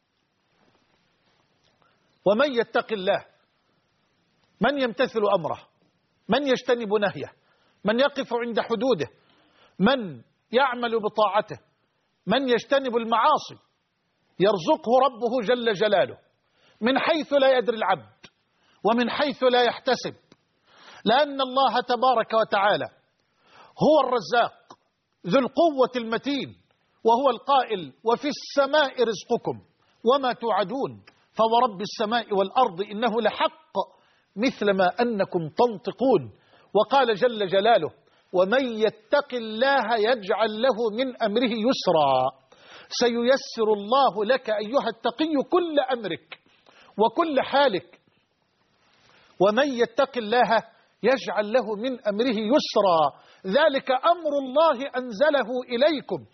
ومن يتق الله، من يمتثل أمره، من يجتنب نهيه، من يقف عند حدوده، من يعمل بطاعته، من يجتنب المعاصي، يرزقه ربه جل جلاله من حيث لا يدري العبد ومن حيث لا يحتسب. لأن الله تبارك وتعالى هو الرزاق ذو القوة المتين، وهو القائل: وفي السماء رزقكم وما توعدون فورب السماء والأرض إنه لحق مثل ما أنكم تنطقون. وقال جل جلاله: ومن يتق الله يجعل له من أمره يسرا. سييسر الله لك أيها التقي كل أمرك وكل حالك. ومن يتق الله يجعل له من أمره يسرا، ذلك أمر الله أنزله إليكم،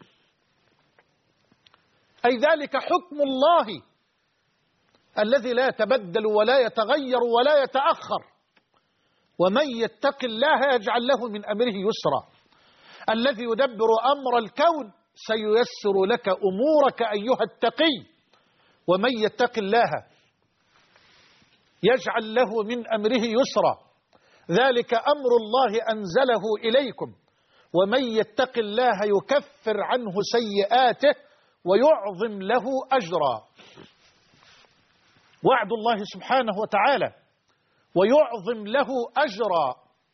أي ذلك حكم الله الذي لا يتبدل ولا يتغير ولا يتأخر. ومن يتق الله يجعل له من أمره يسرا. الذي يدبر أمر الكون سييسر لك أمورك أيها التقي. ومن يتق الله يجعل له من أمره يسرا، ذلك أمر الله أنزله إليكم. ومن يتق الله يكفر عنه سيئاته ويعظم له أجرا. وعد الله سبحانه وتعالى: ويعظم له أجرا.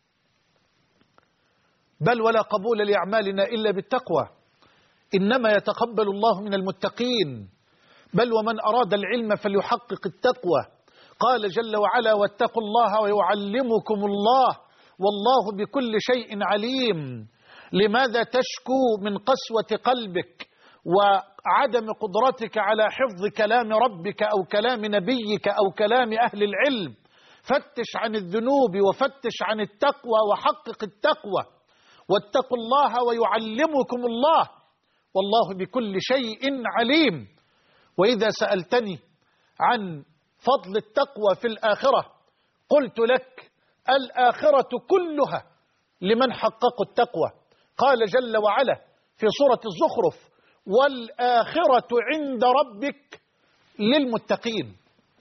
بل ولا قبول لأعمالنا إلا بالتقوى، إنما يتقبل الله من المتقين. بل ومن أراد العلم فليحقق التقوى. قال جل وعلا: واتقوا الله ويعلمكم الله والله بكل شيء عليم. لماذا تشكو من قسوة قلبك وعدم قدرتك على حفظ كلام ربك أو كلام نبيك أو كلام أهل العلم. فتش عن الذنوب وفتش عن التقوى وحقق التقوى، واتقوا الله ويعلمكم الله، والله بكل شيء عليم. وإذا سألتني عن فضل التقوى في الآخرة قلت لك الآخرة كلها لمن حققوا التقوى. قال جل وعلا في سورة الزخرف: والآخرة عند ربك للمتقين.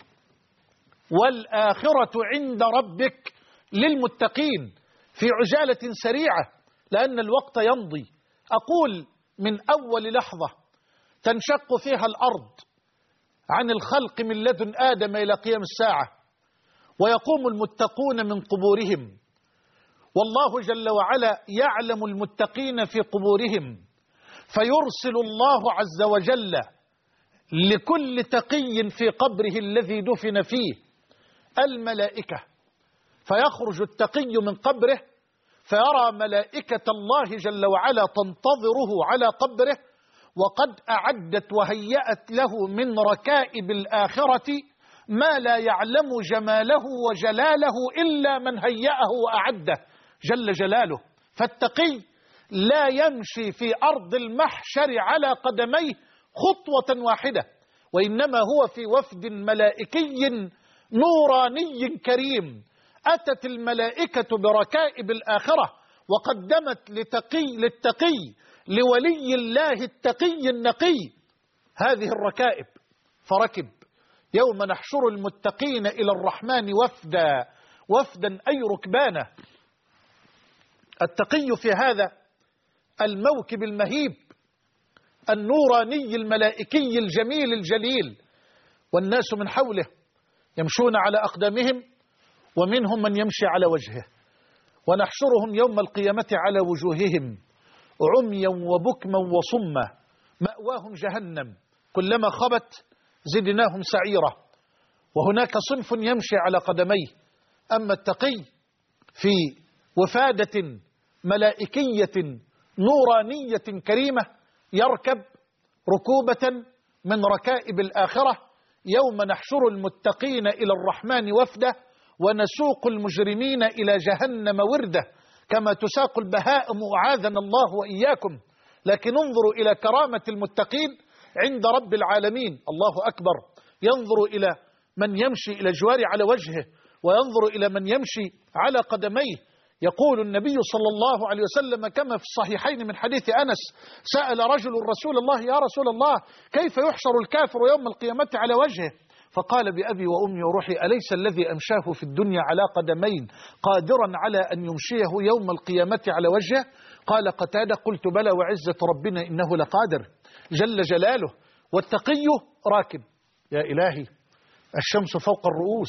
والآخرة عند ربك للمتقين. في عجالة سريعة لأن الوقت يمضي، أقول من أول لحظة تنشق فيها الأرض عن الخلق من لدن آدم إلى قيام الساعة، ويقوم المتقون من قبورهم، والله جل وعلا يعلم المتقين في قبورهم، فيرسل الله عز وجل لكل تقي في قبره الذي دفن فيه الملائكة، فيخرج التقي من قبره فيرى ملائكة الله جل وعلا تنتظره على قبره، وقد أعدت وهيأت له من ركائب الآخرة ما لا يعلم جماله وجلاله إلا من هيأه وأعده جل جلاله. فالتقي لا يمشي في أرض المحشر على قدميه خطوة واحدة، وإنما هو في وفد ملائكي نوراني كريم. أتت الملائكة بركائب الآخرة وقدمت لتقي للتقي لولي الله التقي النقي هذه الركائب، فركب. يوم نحشر المتقين إلى الرحمن وفدا وفدا أي ركبانا. التقي في هذا الموكب المهيب النوراني الملائكي الجميل الجليل، والناس من حوله يمشون على أقدامهم، ومنهم من يمشي على وجهه، ونحشرهم يوم القيامة على وجوههم عميا وبكما وصما مأواهم جهنم كلما خبت زدناهم سعيرا. وهناك صنف يمشي على قدميه. أما التقي في وفادة ملائكية نورانية كريمة يركب ركوبة من ركائب الآخرة. يوم نحشر المتقين إلى الرحمن وفدا ونسوق المجرمين إلى جهنم وردا، كما تساق البهائم أعاذنا الله وإياكم. لكن انظروا إلى كرامة المتقين عند رب العالمين. الله أكبر. ينظر إلى من يمشي إلى الجوار على وجهه، وينظر إلى من يمشي على قدميه. يقول النبي صلى الله عليه وسلم كما في الصحيحين من حديث أنس: سأل رجل رسول الله: يا رسول الله، كيف يحشر الكافر يوم القيامة على وجهه؟ فقال: بأبي وأمي وروحي، أليس الذي أمشاه في الدنيا على قدمين قادرا على أن يمشيه يوم القيامة على وجهه؟ قال قتادة: قلت بلى وعزة ربنا إنه لقادر جل جلاله. والتقي راكب. يا إلهي، الشمس فوق الرؤوس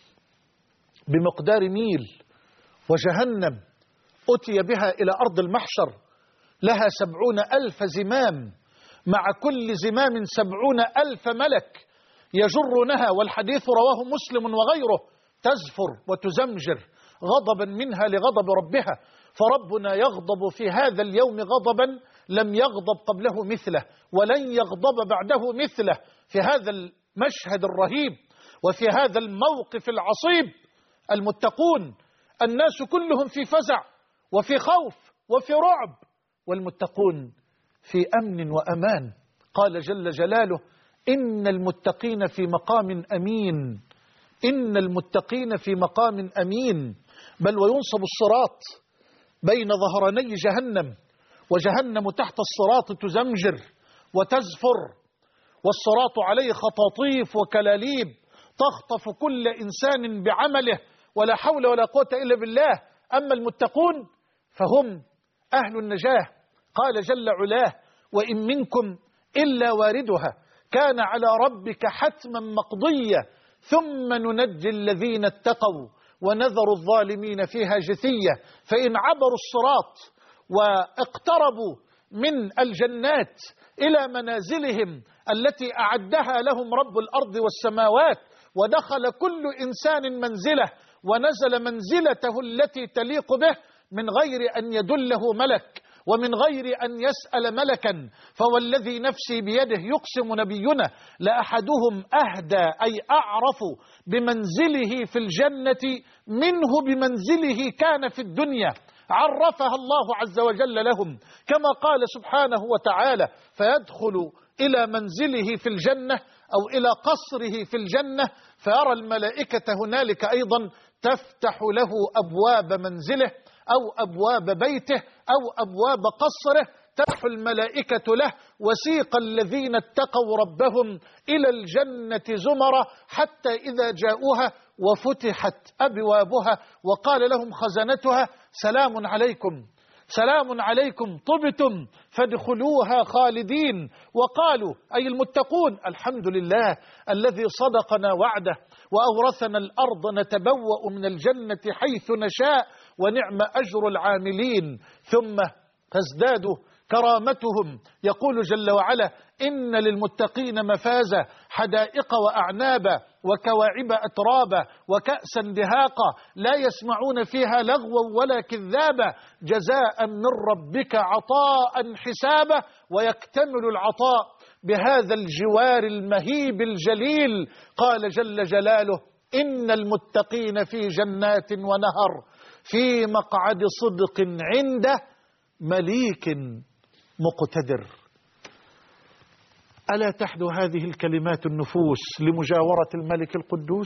بمقدار ميل، وجهنم أتي بها إلى أرض المحشر لها سبعون ألف زمام، مع كل زمام سبعون ألف ملك يجرونها، والحديث رواه مسلم وغيره، تزفر وتزمجر غضبا منها لغضب ربها. فربنا يغضب في هذا اليوم غضبا لم يغضب قبله مثله، ولن يغضب بعده مثله. في هذا المشهد الرهيب وفي هذا الموقف العصيب المتقون الناس كلهم في فزع وفي خوف وفي رعب، والمتقون في أمن وأمان. قال جل جلاله: إن المتقين في مقام أمين. إن المتقين في مقام أمين. بل وينصب الصراط بين ظهراني جهنم، وجهنم تحت الصراط تزمجر وتزفر، والصراط عليه خطاطيف وكلاليب تخطف كل إنسان بعمله، ولا حول ولا قوة إلا بالله. أما المتقون فهم أهل النجاة. قال جل علاه: وإن منكم إلا واردها كان على ربك حتما مقضيا ثم ننجي الذين اتقوا ونذر الظالمين فيها جثية. فإن عبروا الصراط واقتربوا من الجنات إلى منازلهم التي أعدها لهم رب الأرض والسماوات، ودخل كل إنسان منزله ونزل منزلته التي تليق به من غير أن يدله ملك ومن غير أن يسأل ملكا، فوالذي نفسي بيده يقسم نبينا لأحدهم أهدى أي أعرف بمنزله في الجنة منه بمنزله كان في الدنيا، عرفها الله عز وجل لهم كما قال سبحانه وتعالى: فيدخل إلى منزله في الجنة أو إلى قصره في الجنة فيرى الملائكة هنالك أيضا تفتح له أبواب منزله أو أبواب بيته أو أبواب قصره، تفتح الملائكة له. وسيق الذين اتقوا ربهم إلى الجنة زمرا حتى إذا جاءوها وفتحت أبوابها وقال لهم خزنتها: سلام عليكم سلام عليكم طبتم فادخلوها خالدين. وقالوا أي المتقون: الحمد لله الذي صدقنا وعده وأورثنا الأرض نتبوأ من الجنة حيث نشاء ونعم أجر العاملين. ثم تزداد كرامتهم، يقول جل وعلا: إن للمتقين مفازا حدائق وأعنابا وكواعب أترابا وكأسا دهاقا لا يسمعون فيها لغوا ولا كذابا جزاء من ربك عطاء حسابا. ويكتمل العطاء بهذا الجوار المهيب الجليل. قال جل جلاله: إن المتقين في جنات ونهر في مقعد صدق عند مليك مقتدر. ألا تحدو هذه الكلمات النفوس لمجاورة الملك القدوس؟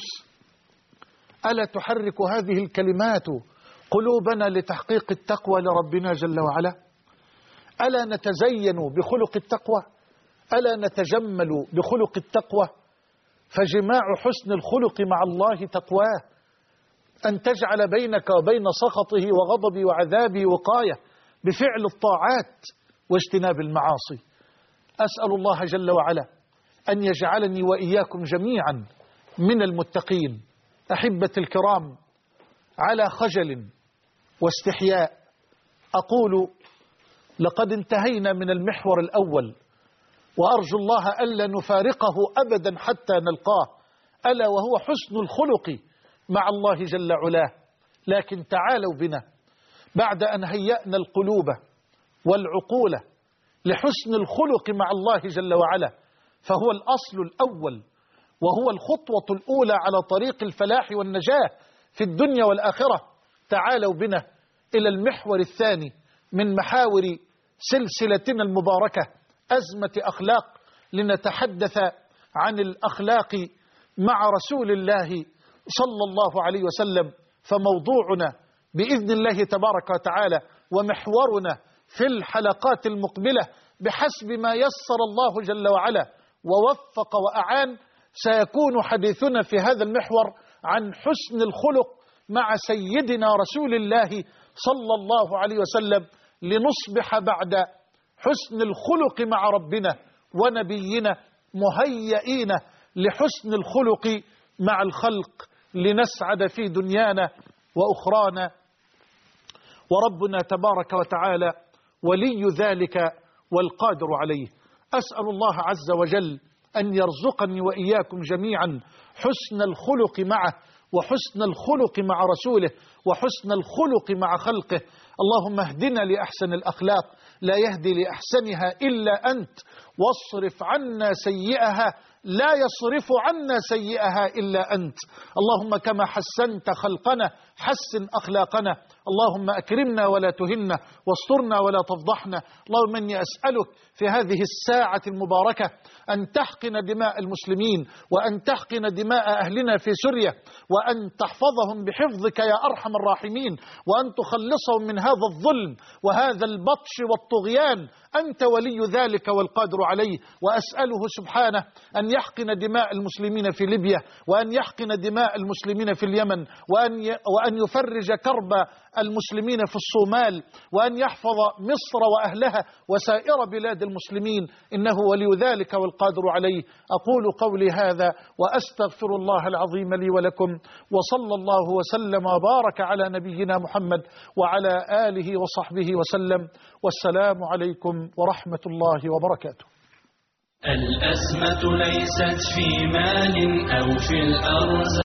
ألا تحرك هذه الكلمات قلوبنا لتحقيق التقوى لربنا جل وعلا؟ ألا نتزين بخلق التقوى؟ ألا نتجمل بخلق التقوى؟ فجماع حسن الخلق مع الله تقواه، أن تجعل بينك وبين سخطه وغضبه وعذابه وقاية بفعل الطاعات واجتناب المعاصي. أسأل الله جل وعلا أن يجعلني وإياكم جميعا من المتقين. أحبتي الكرام، على خجل واستحياء أقول: لقد انتهينا من المحور الأول، وأرجو الله ألا نفارقه أبدا حتى نلقاه، ألا وهو حسن الخلق مع الله جل علاه. لكن تعالوا بنا بعد أن هيأنا القلوب والعقول لحسن الخلق مع الله جل وعلا، فهو الأصل الأول وهو الخطوة الأولى على طريق الفلاح والنجاة في الدنيا والآخرة. تعالوا بنا إلى المحور الثاني من محاور سلسلتنا المباركة، أزمة أخلاق، لنتحدث عن الأخلاق مع رسول الله صلى الله عليه وسلم. فموضوعنا بإذن الله تبارك وتعالى ومحورنا في الحلقات المقبلة بحسب ما يسر الله جل وعلا ووفق وأعان، سيكون حديثنا في هذا المحور عن حسن الخلق مع سيدنا رسول الله صلى الله عليه وسلم، لنصبح بعد حسن الخلق مع ربنا ونبينا مهيئين لحسن الخلق مع الخلق، لنسعد في دنيانا وأخرانا. وربنا تبارك وتعالى ولي ذلك والقادر عليه. أسأل الله عز وجل أن يرزقني وإياكم جميعا حسن الخلق معه وحسن الخلق مع رسوله وحسن الخلق مع خلقه. اللهم اهدنا لأحسن الأخلاق، لا يهدي لأحسنها إلا أنت، واصرف عنا سيئها، لا يصرف عنا سيئها إلا أنت. اللهم كما حسنت خلقنا حسن أخلاقنا، اللهم أكرمنا ولا تهنا، واسترنا ولا تفضحنا. اللهم إني أسألك في هذه الساعة المباركة أن تحقن دماء المسلمين، وأن تحقن دماء أهلنا في سوريا، وأن تحفظهم بحفظك يا أرحم الراحمين، وأن تخلصهم من هذا الظلم وهذا البطش والطغيان. أنت ولي ذلك والقادر عليه. وأسأله سبحانه أن يحقن دماء المسلمين في ليبيا، وأن يحقن دماء المسلمين في اليمن، وأن وأن يفرج كرب المسلمين في الصومال، وأن يحفظ مصر وأهلها وسائر بلاد المسلمين، إنه ولي ذلك والقادر عليه. أقول قولي هذا وأستغفر الله العظيم لي ولكم، وصلى الله وسلم وبارك على نبينا محمد وعلى آله وصحبه وسلم، والسلام عليكم ورحمة الله وبركاته. الأزمة ليست في مال أو في الأرزاق.